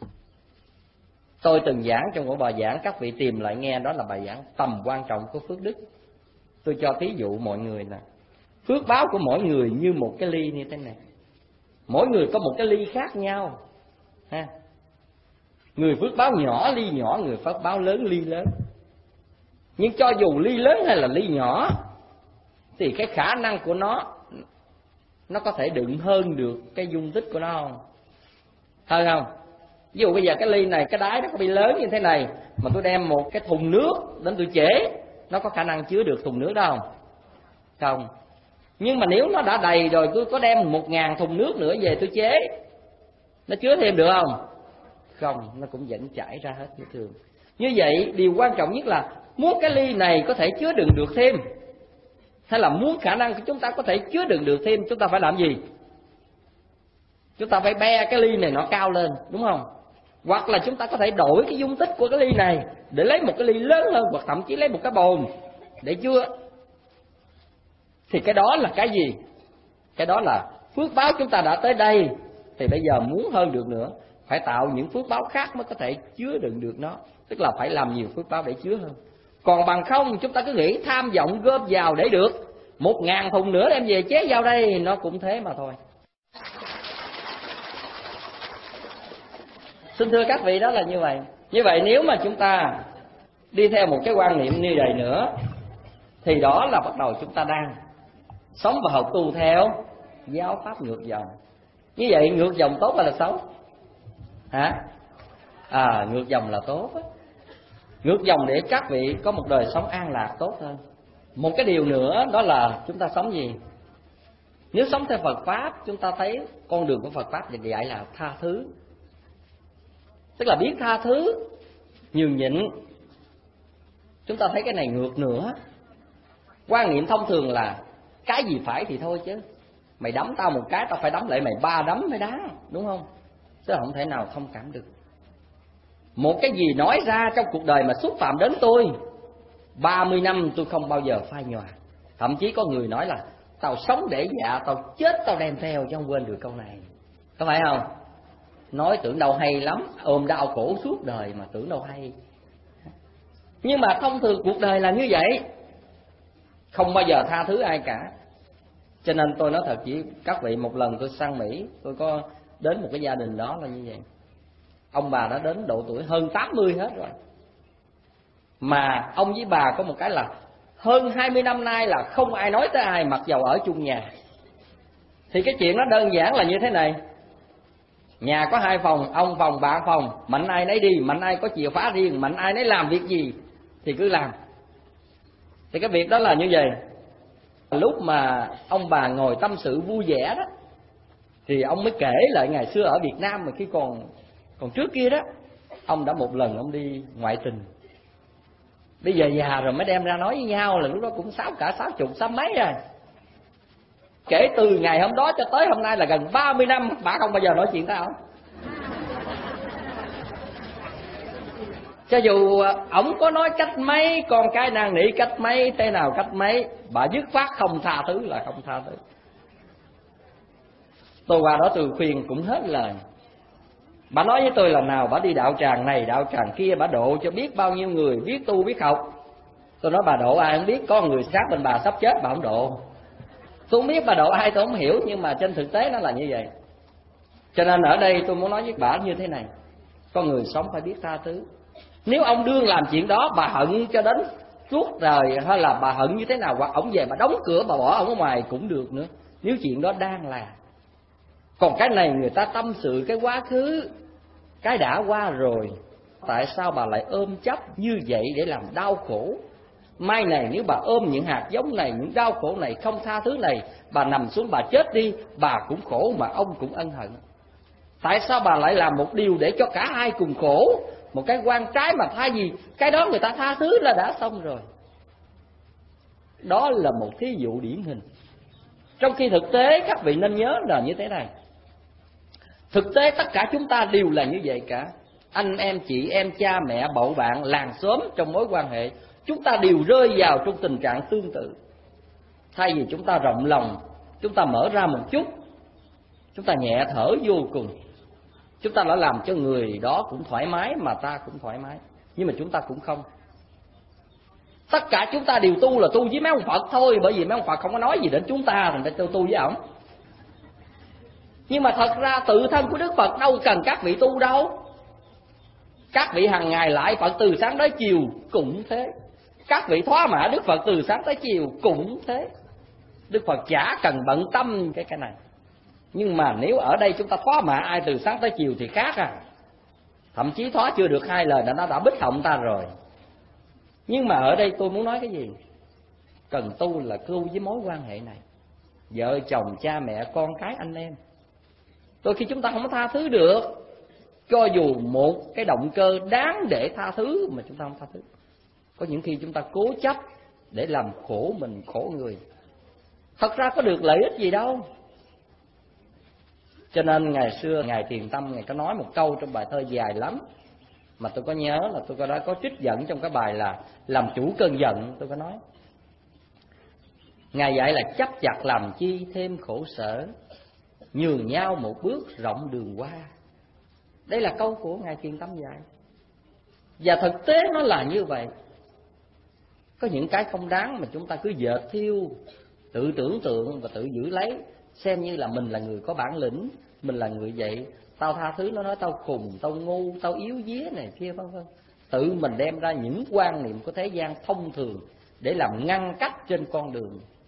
Tôi từng giảng trong một bài giảng, các vị tìm lại nghe, đó là bài giảng tầm quan trọng của phước đức. Tôi cho thí dụ mọi người nè. Phước báo của mỗi người như một cái ly như thế này. Mỗi người có một cái ly khác nhau ha. Người phước báo nhỏ ly nhỏ, người phước báo lớn ly lớn. Nhưng cho dù ly lớn hay là ly nhỏ thì cái khả năng của nó, nó có thể đựng hơn được cái dung tích của nó không? Hơn không? Ví dụ bây giờ cái ly này, cái đáy nó có bị lớn như thế này, mà tôi đem một cái thùng nước đến tôi chế, nó có khả năng chứa được thùng nước đó không? Không. Nhưng mà nếu nó đã đầy rồi, tôi có đem một ngàn thùng nước nữa về tôi chế, nó chứa thêm được không? Không, nó cũng vẫn chảy ra hết như thường. Như vậy điều quan trọng nhất là muốn cái ly này có thể chứa đựng được thêm, hay là muốn khả năng của chúng ta có thể chứa đựng được thêm, chúng ta phải làm gì? Chúng ta phải be cái ly này nó cao lên, đúng không? Hoặc là chúng ta có thể đổi cái dung tích của cái ly này để lấy một cái ly lớn hơn, hoặc thậm chí lấy một cái bồn để chứa. Thì cái đó là cái gì? Cái đó là phước báo chúng ta đã tới đây, thì bây giờ muốn hơn được nữa, phải tạo những phước báo khác mới có thể chứa đựng được nó. Tức là phải làm nhiều phước báo để chứa hơn. Còn bằng không chúng ta cứ nghĩ tham vọng gom vào để được một ngàn thùng nữa đem về chế vào đây, nó cũng thế mà thôi. Xin thưa các vị, đó là như vậy. Như vậy nếu mà chúng ta đi theo một cái quan niệm như vậy nữa, thì đó là bắt đầu chúng ta đang sống và học tu theo giáo pháp ngược dòng. Như vậy ngược dòng tốt hay là xấu? Hả? À, ngược dòng là tốt á. Ngược dòng để các vị có một đời sống an lạc tốt hơn. Một cái điều nữa đó là chúng ta sống gì? Nếu sống theo Phật Pháp, chúng ta thấy con đường của Phật Pháp thì dạy là tha thứ. Tức là biết tha thứ, nhường nhịn. Chúng ta thấy cái này ngược nữa. Quan niệm thông thường là cái gì phải thì thôi chứ. Mày đấm tao một cái, tao phải đấm lại mày ba đấm mới đáng, đúng không? Chứ không thể nào thông cảm được. Một cái gì nói ra trong cuộc đời mà xúc phạm đến tôi, ba mươi năm tôi không bao giờ phai nhòa. Thậm chí có người nói là tao sống để dạ, tao chết tao đem theo chứ không quên được câu này. Có phải không? Nói tưởng đâu hay lắm, ôm đau khổ suốt đời mà tưởng đâu hay. Nhưng mà thông thường cuộc đời là như vậy, không bao giờ tha thứ ai cả. Cho nên tôi nói thật với các vị, một lần tôi sang Mỹ, tôi có đến một cái gia đình đó là như vậy. Ông bà đã đến độ tuổi hơn tám mươi hết rồi, mà ông với bà có một cái là hơn hai mươi năm nay là không ai nói tới ai, mặc dầu ở chung nhà. Thì cái chuyện nó đơn giản là như thế này. Nhà có hai phòng, ông phòng bà phòng, mạnh ai nấy đi, mạnh ai có chìa khóa riêng, mạnh ai nấy làm việc gì thì cứ làm. Thì cái việc đó là như vậy. Lúc mà ông bà ngồi tâm sự vui vẻ đó, thì ông mới kể lại ngày xưa ở Việt Nam mà khi còn còn trước kia đó, ông đã một lần ông đi ngoại tình. Bây giờ già rồi mới đem ra nói với nhau, là lúc đó cũng sáu cả sáu chục sáu mấy rồi. Kể từ ngày hôm đó cho tới hôm nay là gần ba mươi năm, bà không bao giờ nói chuyện tới ông. Cho dù ổng có nói cách mấy, con cái năn nỉ cách mấy, thế nào cách mấy, bà dứt khoát không tha thứ là không tha thứ. Tôi qua đó tôi khuyên cũng hết lời. Bà nói với tôi là nào bà đi đạo tràng này đạo tràng kia, bà độ cho biết bao nhiêu người biết tu biết học. Tôi nói bà độ ai không biết, có người sát bên bà sắp chết bà không độ. Tôi không biết bà độ ai tôi không hiểu, nhưng mà trên thực tế nó là như vậy. Cho nên ở đây tôi muốn nói với bà như thế này, con người sống phải biết tha thứ. Nếu ông đương làm chuyện đó, bà hận cho đến suốt đời, hay là bà hận như thế nào, hoặc ổng về bà đóng cửa bà bỏ ổng ở ngoài cũng được nữa, nếu chuyện đó đang là. Còn cái này người ta tâm sự cái quá khứ, cái đã qua rồi, tại sao bà lại ôm chấp như vậy để làm đau khổ? Mai này nếu bà ôm những hạt giống này, những đau khổ này, không tha thứ này, bà nằm xuống bà chết đi, bà cũng khổ mà ông cũng ân hận. Tại sao bà lại làm một điều để cho cả hai cùng khổ? Một cái quan trái mà thay vì cái đó người ta tha thứ là đã xong rồi. Đó là một thí dụ điển hình. Trong khi thực tế các vị nên nhớ là như thế này. Thực tế tất cả chúng ta đều là như vậy cả. Anh em, chị em, cha mẹ, bậu bạn, làng xóm trong mối quan hệ, chúng ta đều rơi vào trong tình trạng tương tự. Thay vì chúng ta rộng lòng, chúng ta mở ra một chút, chúng ta nhẹ thở vô cùng, chúng ta đã làm cho người đó cũng thoải mái mà ta cũng thoải mái. Nhưng mà chúng ta cũng không. Tất cả chúng ta đều tu là tu với mấy ông Phật thôi, bởi vì mấy ông Phật không có nói gì đến chúng ta, thành ra tôi tu với ổng. Nhưng mà thật ra tự thân của Đức Phật đâu cần các vị tu đâu. Các vị hàng ngày lại Phật từ sáng tới chiều cũng thế. Các vị thoá mạ Đức Phật từ sáng tới chiều cũng thế. Đức Phật chả cần bận tâm cái cái này. Nhưng mà nếu ở đây chúng ta thoá mạ ai từ sáng tới chiều thì khác à. Thậm chí thoá chưa được hai lời là nó đã bích họng ta rồi. Nhưng mà ở đây tôi muốn nói cái gì? Cần tu là tu với mối quan hệ này. Vợ chồng, cha mẹ, con cái, anh em. Đôi khi chúng ta không có tha thứ được, cho dù một cái động cơ đáng để tha thứ mà chúng ta không tha thứ. Có những khi chúng ta cố chấp để làm khổ mình, khổ người. Thật ra có được lợi ích gì đâu. Cho nên ngày xưa Ngài Thiền Tâm Ngài có nói một câu trong bài thơ dài lắm, mà tôi có nhớ là tôi có đã có trích dẫn trong cái bài là Làm chủ cơn giận. Tôi có nói Ngài dạy là chấp chặt làm chi thêm khổ sở, nhường nhau một bước rộng đường qua. Đây là câu của Ngài Thiền Tâm dạy. Và thực tế nó là như vậy. Có những cái không đáng mà chúng ta cứ dệt thiêu, tự tưởng tượng và tự giữ lấy, xem như là mình là người có bản lĩnh, mình là người vậy. Tao tha thứ, nó nói tao khùng, tao ngu, tao yếu vía này kia vân vân. Tự mình đem ra những quan niệm của thế gian thông thường để làm ngăn cách trên con đường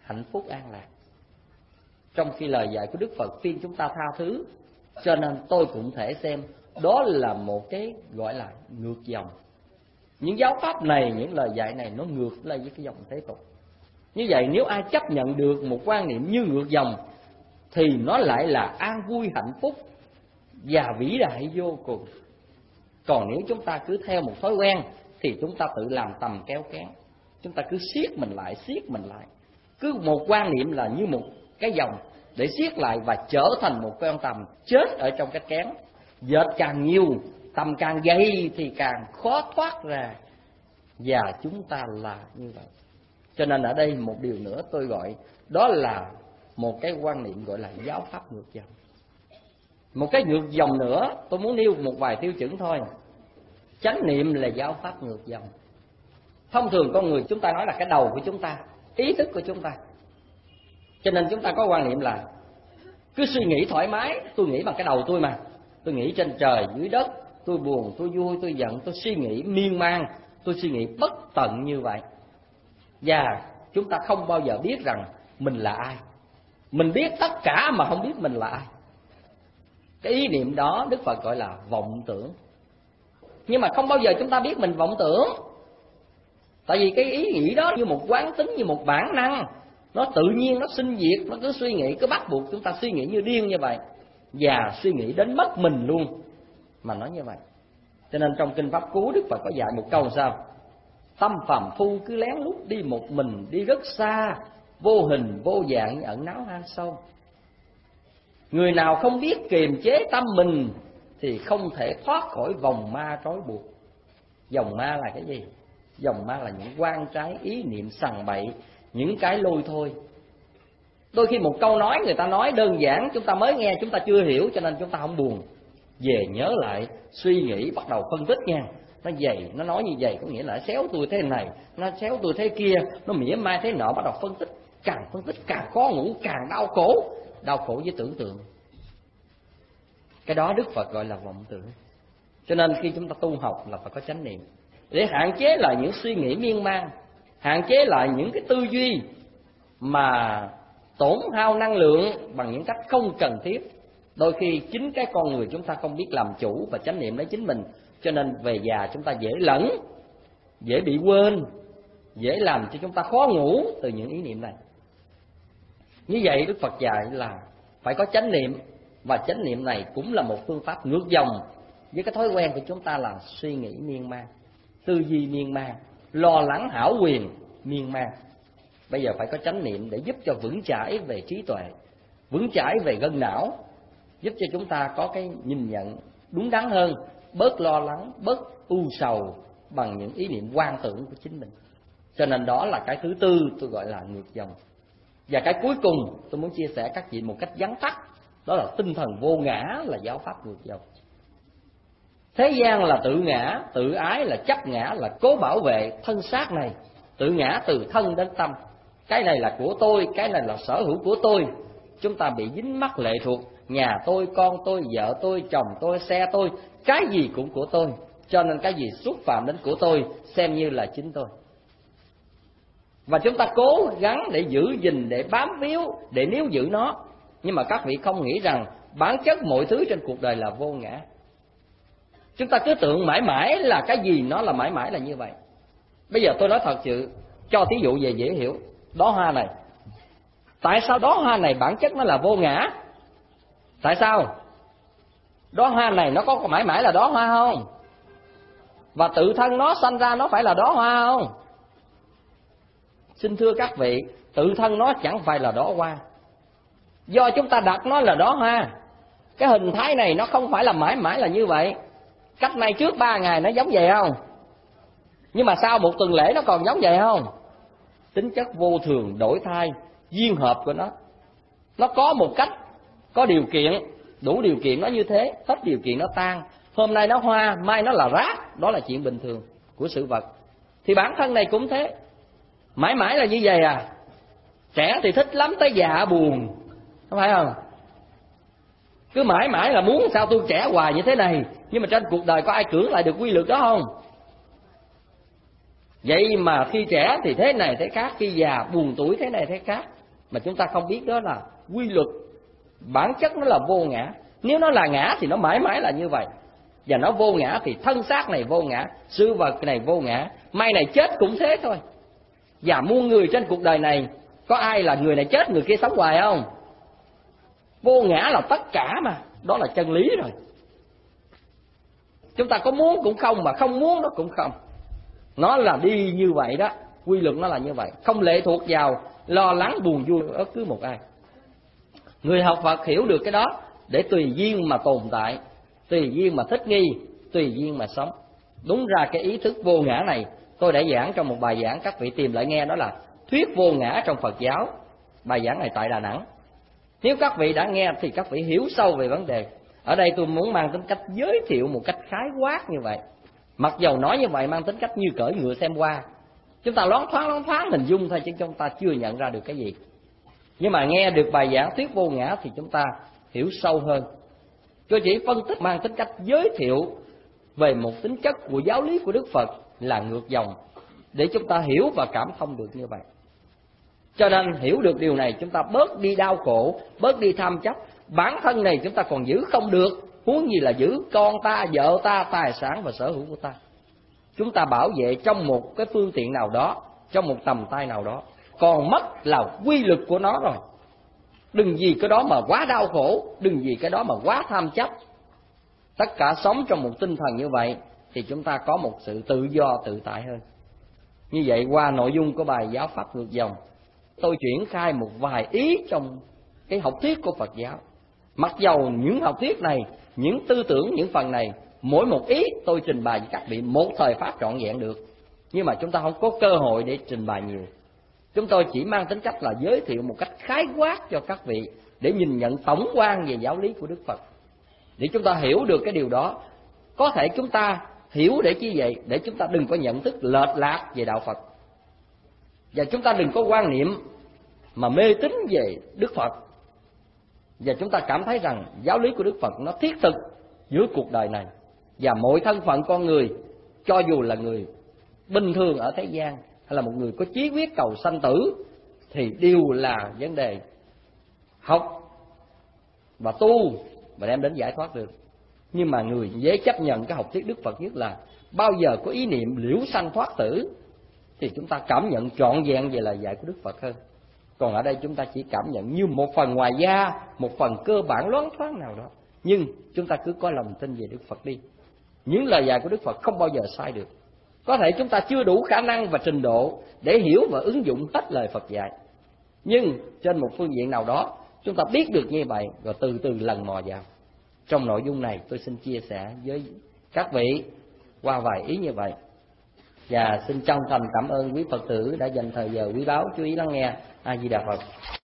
hạnh phúc an lạc. Trong khi lời dạy của Đức Phật khuyên chúng ta tha thứ, cho nên tôi cũng thể xem đó là một cái gọi là ngược dòng. Những giáo pháp này, những lời dạy này nó ngược lại với cái dòng thế tục. Như vậy nếu ai chấp nhận được một quan niệm như ngược dòng thì nó lại là an vui hạnh phúc và vĩ đại vô cùng. Còn nếu chúng ta cứ theo một thói quen thì chúng ta tự làm tầm kéo kén. Chúng ta cứ siết mình lại, siết mình lại. Cứ một quan niệm là như một cái dòng để siết lại và trở thành một con tầm chết ở trong cái kén. Dệt càng nhiều, tầm càng dày thì càng khó thoát ra. Và chúng ta là như vậy. Cho nên ở đây một điều nữa tôi gọi đó là một cái quan niệm gọi là giáo pháp ngược dòng. Một cái ngược dòng nữa, tôi muốn nêu một vài tiêu chuẩn thôi. Chánh niệm là giáo pháp ngược dòng. Thông thường con người chúng ta nói là cái đầu của chúng ta, ý thức của chúng ta. Cho nên chúng ta có quan niệm là cứ suy nghĩ thoải mái, tôi nghĩ bằng cái đầu tôi mà. Tôi nghĩ trên trời, dưới đất, tôi buồn, tôi vui, tôi giận, tôi suy nghĩ miên man, tôi suy nghĩ bất tận như vậy. Và chúng ta không bao giờ biết rằng mình là ai. Mình biết tất cả mà không biết mình là ai. Cái ý niệm đó Đức Phật gọi là vọng tưởng. Nhưng mà không bao giờ chúng ta biết mình vọng tưởng. Tại vì cái ý nghĩ đó như một quán tính, như một bản năng. Nó tự nhiên, nó sinh diệt, nó cứ suy nghĩ, cứ bắt buộc chúng ta suy nghĩ như điên như vậy. Và suy nghĩ đến mất mình luôn mà nói như vậy. Cho nên trong Kinh Pháp Cú Đức Phật có dạy một câu sao: tâm phàm phu cứ lén lút đi một mình, đi rất xa, vô hình vô dạng ẩn náu hang sâu. Người nào không biết kiềm chế tâm mình thì không thể thoát khỏi vòng ma trói buộc. Vòng ma là cái gì? Vòng ma là những quan trái ý niệm sằng bậy, những cái lôi thôi. Đôi khi một câu nói người ta nói đơn giản, chúng ta mới nghe chúng ta chưa hiểu, cho nên chúng ta không buồn. Về nhớ lại, suy nghĩ, bắt đầu phân tích nha. Nó vậy, nó nói như vậy có nghĩa là xéo tôi thế này, nó xéo tôi thế kia, nó mỉa mai thế nọ, bắt đầu phân tích. Càng phân tích càng khó ngủ, càng đau khổ. Đau khổ với tưởng tượng. Cái đó Đức Phật gọi là vọng tưởng. Cho nên khi chúng ta tu học là phải có chánh niệm, để hạn chế lại những suy nghĩ miên man, hạn chế lại những cái tư duy mà tổn hao năng lượng bằng những cách không cần thiết. Đôi khi chính cái con người chúng ta không biết làm chủ và chánh niệm lấy chính mình, cho nên về già chúng ta dễ lẫn, dễ bị quên, dễ làm cho chúng ta khó ngủ từ những ý niệm này. Như vậy Đức Phật dạy là phải có chánh niệm, và chánh niệm này cũng là một phương pháp ngược dòng với cái thói quen của chúng ta là suy nghĩ miên man, tư duy miên man, lo lắng hão quyền miên man. Bây giờ phải có chánh niệm để giúp cho vững chãi về trí tuệ, vững chãi về gân não, giúp cho chúng ta có cái nhìn nhận đúng đắn hơn, bớt lo lắng, bớt u sầu bằng những ý niệm quan tưởng của chính mình. Cho nên đó là cái thứ tư tôi gọi là ngược dòng. Và cái cuối cùng tôi muốn chia sẻ các vị một cách vắn tắt, đó là tinh thần vô ngã là giáo pháp ngược dòng. Thế gian là tự ngã, tự ái là chấp ngã, là cố bảo vệ thân xác này. Tự ngã từ thân đến tâm. Cái này là của tôi, cái này là sở hữu của tôi. Chúng ta bị dính mắc lệ thuộc. Nhà tôi, con tôi, vợ tôi, chồng tôi, xe tôi, cái gì cũng của tôi. Cho nên cái gì xúc phạm đến của tôi xem như là chính tôi. Và chúng ta cố gắng để giữ gìn, để bám víu, để níu giữ nó. Nhưng mà các vị không nghĩ rằng bản chất mọi thứ trên cuộc đời là vô ngã. Chúng ta cứ tưởng mãi mãi là cái gì nó là mãi mãi là như vậy. Bây giờ tôi nói thật sự, cho thí dụ về dễ hiểu. Đóa hoa này, tại sao đóa hoa này bản chất nó là vô ngã? Tại sao? Đóa hoa này nó có mãi mãi là đóa hoa không? Và tự thân nó sanh ra nó phải là đóa hoa không? Xin thưa các vị, tự thân nó chẳng phải là đóa hoa. Do chúng ta đặt nó là đóa hoa. Cái hình thái này nó không phải là mãi mãi là như vậy. Cách nay trước ba ngày nó giống vậy không? Nhưng mà sau một tuần lễ nó còn giống vậy không? Tính chất vô thường, đổi thay, duyên hợp của nó. Nó có một cách, có điều kiện, đủ điều kiện nó như thế, hết điều kiện nó tan. Hôm nay nó hoa, mai nó là rác. Đó là chuyện bình thường của sự vật. Thì bản thân này cũng thế. Mãi mãi là như vậy à? Trẻ thì thích lắm, tới già buồn, không phải không? Cứ mãi mãi là muốn sao tôi trẻ hoài như thế này. Nhưng mà trên cuộc đời có ai cưỡng lại được quy luật đó không? Vậy mà khi trẻ thì thế này thế khác, khi già buồn tuổi thế này thế khác. mà chúng ta không biết đó là quy luật, bản chất nó là vô ngã. Nếu nó là ngã thì nó mãi mãi là như vậy, và nó vô ngã thì thân xác này vô ngã, sự vật này vô ngã, mai này chết cũng thế thôi. Và muôn người trên cuộc đời này, có ai là người này chết người kia sống hoài không? Vô ngã là tất cả mà, đó là chân lý rồi. Chúng ta có muốn cũng không, mà không muốn nó cũng không. Nó là đi như vậy đó, quy luật nó là như vậy, không lệ thuộc vào lo lắng buồn vui ở bất cứ một ai. Người học Phật hiểu được cái đó để tùy duyên mà tồn tại, tùy duyên mà thích nghi, tùy duyên mà sống. Đúng ra cái ý thức vô ngã này tôi đã giảng trong một bài giảng, các vị tìm lại nghe, đó là thuyết vô ngã trong Phật giáo. Bài giảng này tại Đà Nẵng. Nếu các vị đã nghe thì các vị hiểu sâu về vấn đề. Ở đây tôi muốn mang tính cách giới thiệu một cách khái quát như vậy. Mặc dầu nói như vậy mang tính cách như cởi ngựa xem qua, chúng ta loáng thoáng loáng thoáng hình dung thôi, chứ chúng ta chưa nhận ra được cái gì. Nhưng mà nghe được bài giảng thuyết vô ngã thì chúng ta hiểu sâu hơn. Tôi chỉ phân tích mang tính cách giới thiệu về một tính chất của giáo lý của Đức Phật là ngược dòng, để chúng ta hiểu và cảm thông được như vậy. Cho nên hiểu được điều này, chúng ta bớt đi đau khổ, bớt đi tham chấp. Bản thân này chúng ta còn giữ không được, huống gì là giữ con ta, vợ ta, tài sản và sở hữu của ta. Chúng ta bảo vệ trong một cái phương tiện nào đó, trong một tầm tay nào đó, còn mất là quy luật của nó rồi. Đừng vì cái đó mà quá đau khổ, đừng vì cái đó mà quá tham chấp. Tất cả sống trong một tinh thần như vậy thì chúng ta có một sự tự do tự tại hơn. Như vậy qua nội dung của bài giáo pháp ngược dòng, tôi triển khai một vài ý trong cái học thuyết của Phật giáo. Mặc dầu những học thuyết này, những tư tưởng, những phần này, mỗi một ý tôi trình bày với các vị một thời pháp trọn vẹn được, nhưng mà chúng ta không có cơ hội để trình bày nhiều. Chúng tôi chỉ mang tính cách là giới thiệu một cách khái quát cho các vị để nhìn nhận tổng quan về giáo lý của Đức Phật, để chúng ta hiểu được cái điều đó. Có thể chúng ta hiểu để chi vậy? Để chúng ta đừng có nhận thức lệch lạc về đạo Phật, và chúng ta đừng có quan niệm mà mê tín về Đức Phật, và chúng ta cảm thấy rằng giáo lý của Đức Phật nó thiết thực giữa cuộc đời này. Và mọi thân phận con người, cho dù là người bình thường ở thế gian hay là một người có chí quyết cầu sanh tử, thì đều là vấn đề học và tu và đem đến giải thoát được. Nhưng mà người dễ chấp nhận cái học thuyết Đức Phật nhất là bao giờ có ý niệm liễu sanh thoát tử, thì chúng ta cảm nhận trọn vẹn về lời dạy của Đức Phật hơn. Còn ở đây chúng ta chỉ cảm nhận như một phần ngoài da, một phần cơ bản loáng thoáng nào đó. Nhưng chúng ta cứ có lòng tin về Đức Phật đi. Những lời dạy của Đức Phật không bao giờ sai được. Có thể chúng ta chưa đủ khả năng và trình độ để hiểu và ứng dụng hết lời Phật dạy, nhưng trên một phương diện nào đó chúng ta biết được như vậy, rồi từ từ lần mò vào. Trong nội dung này tôi xin chia sẻ với các vị qua vài ý như vậy. Và xin chân thành cảm ơn quý Phật tử đã dành thời giờ quý báu chú ý lắng nghe. A Di Đà Phật.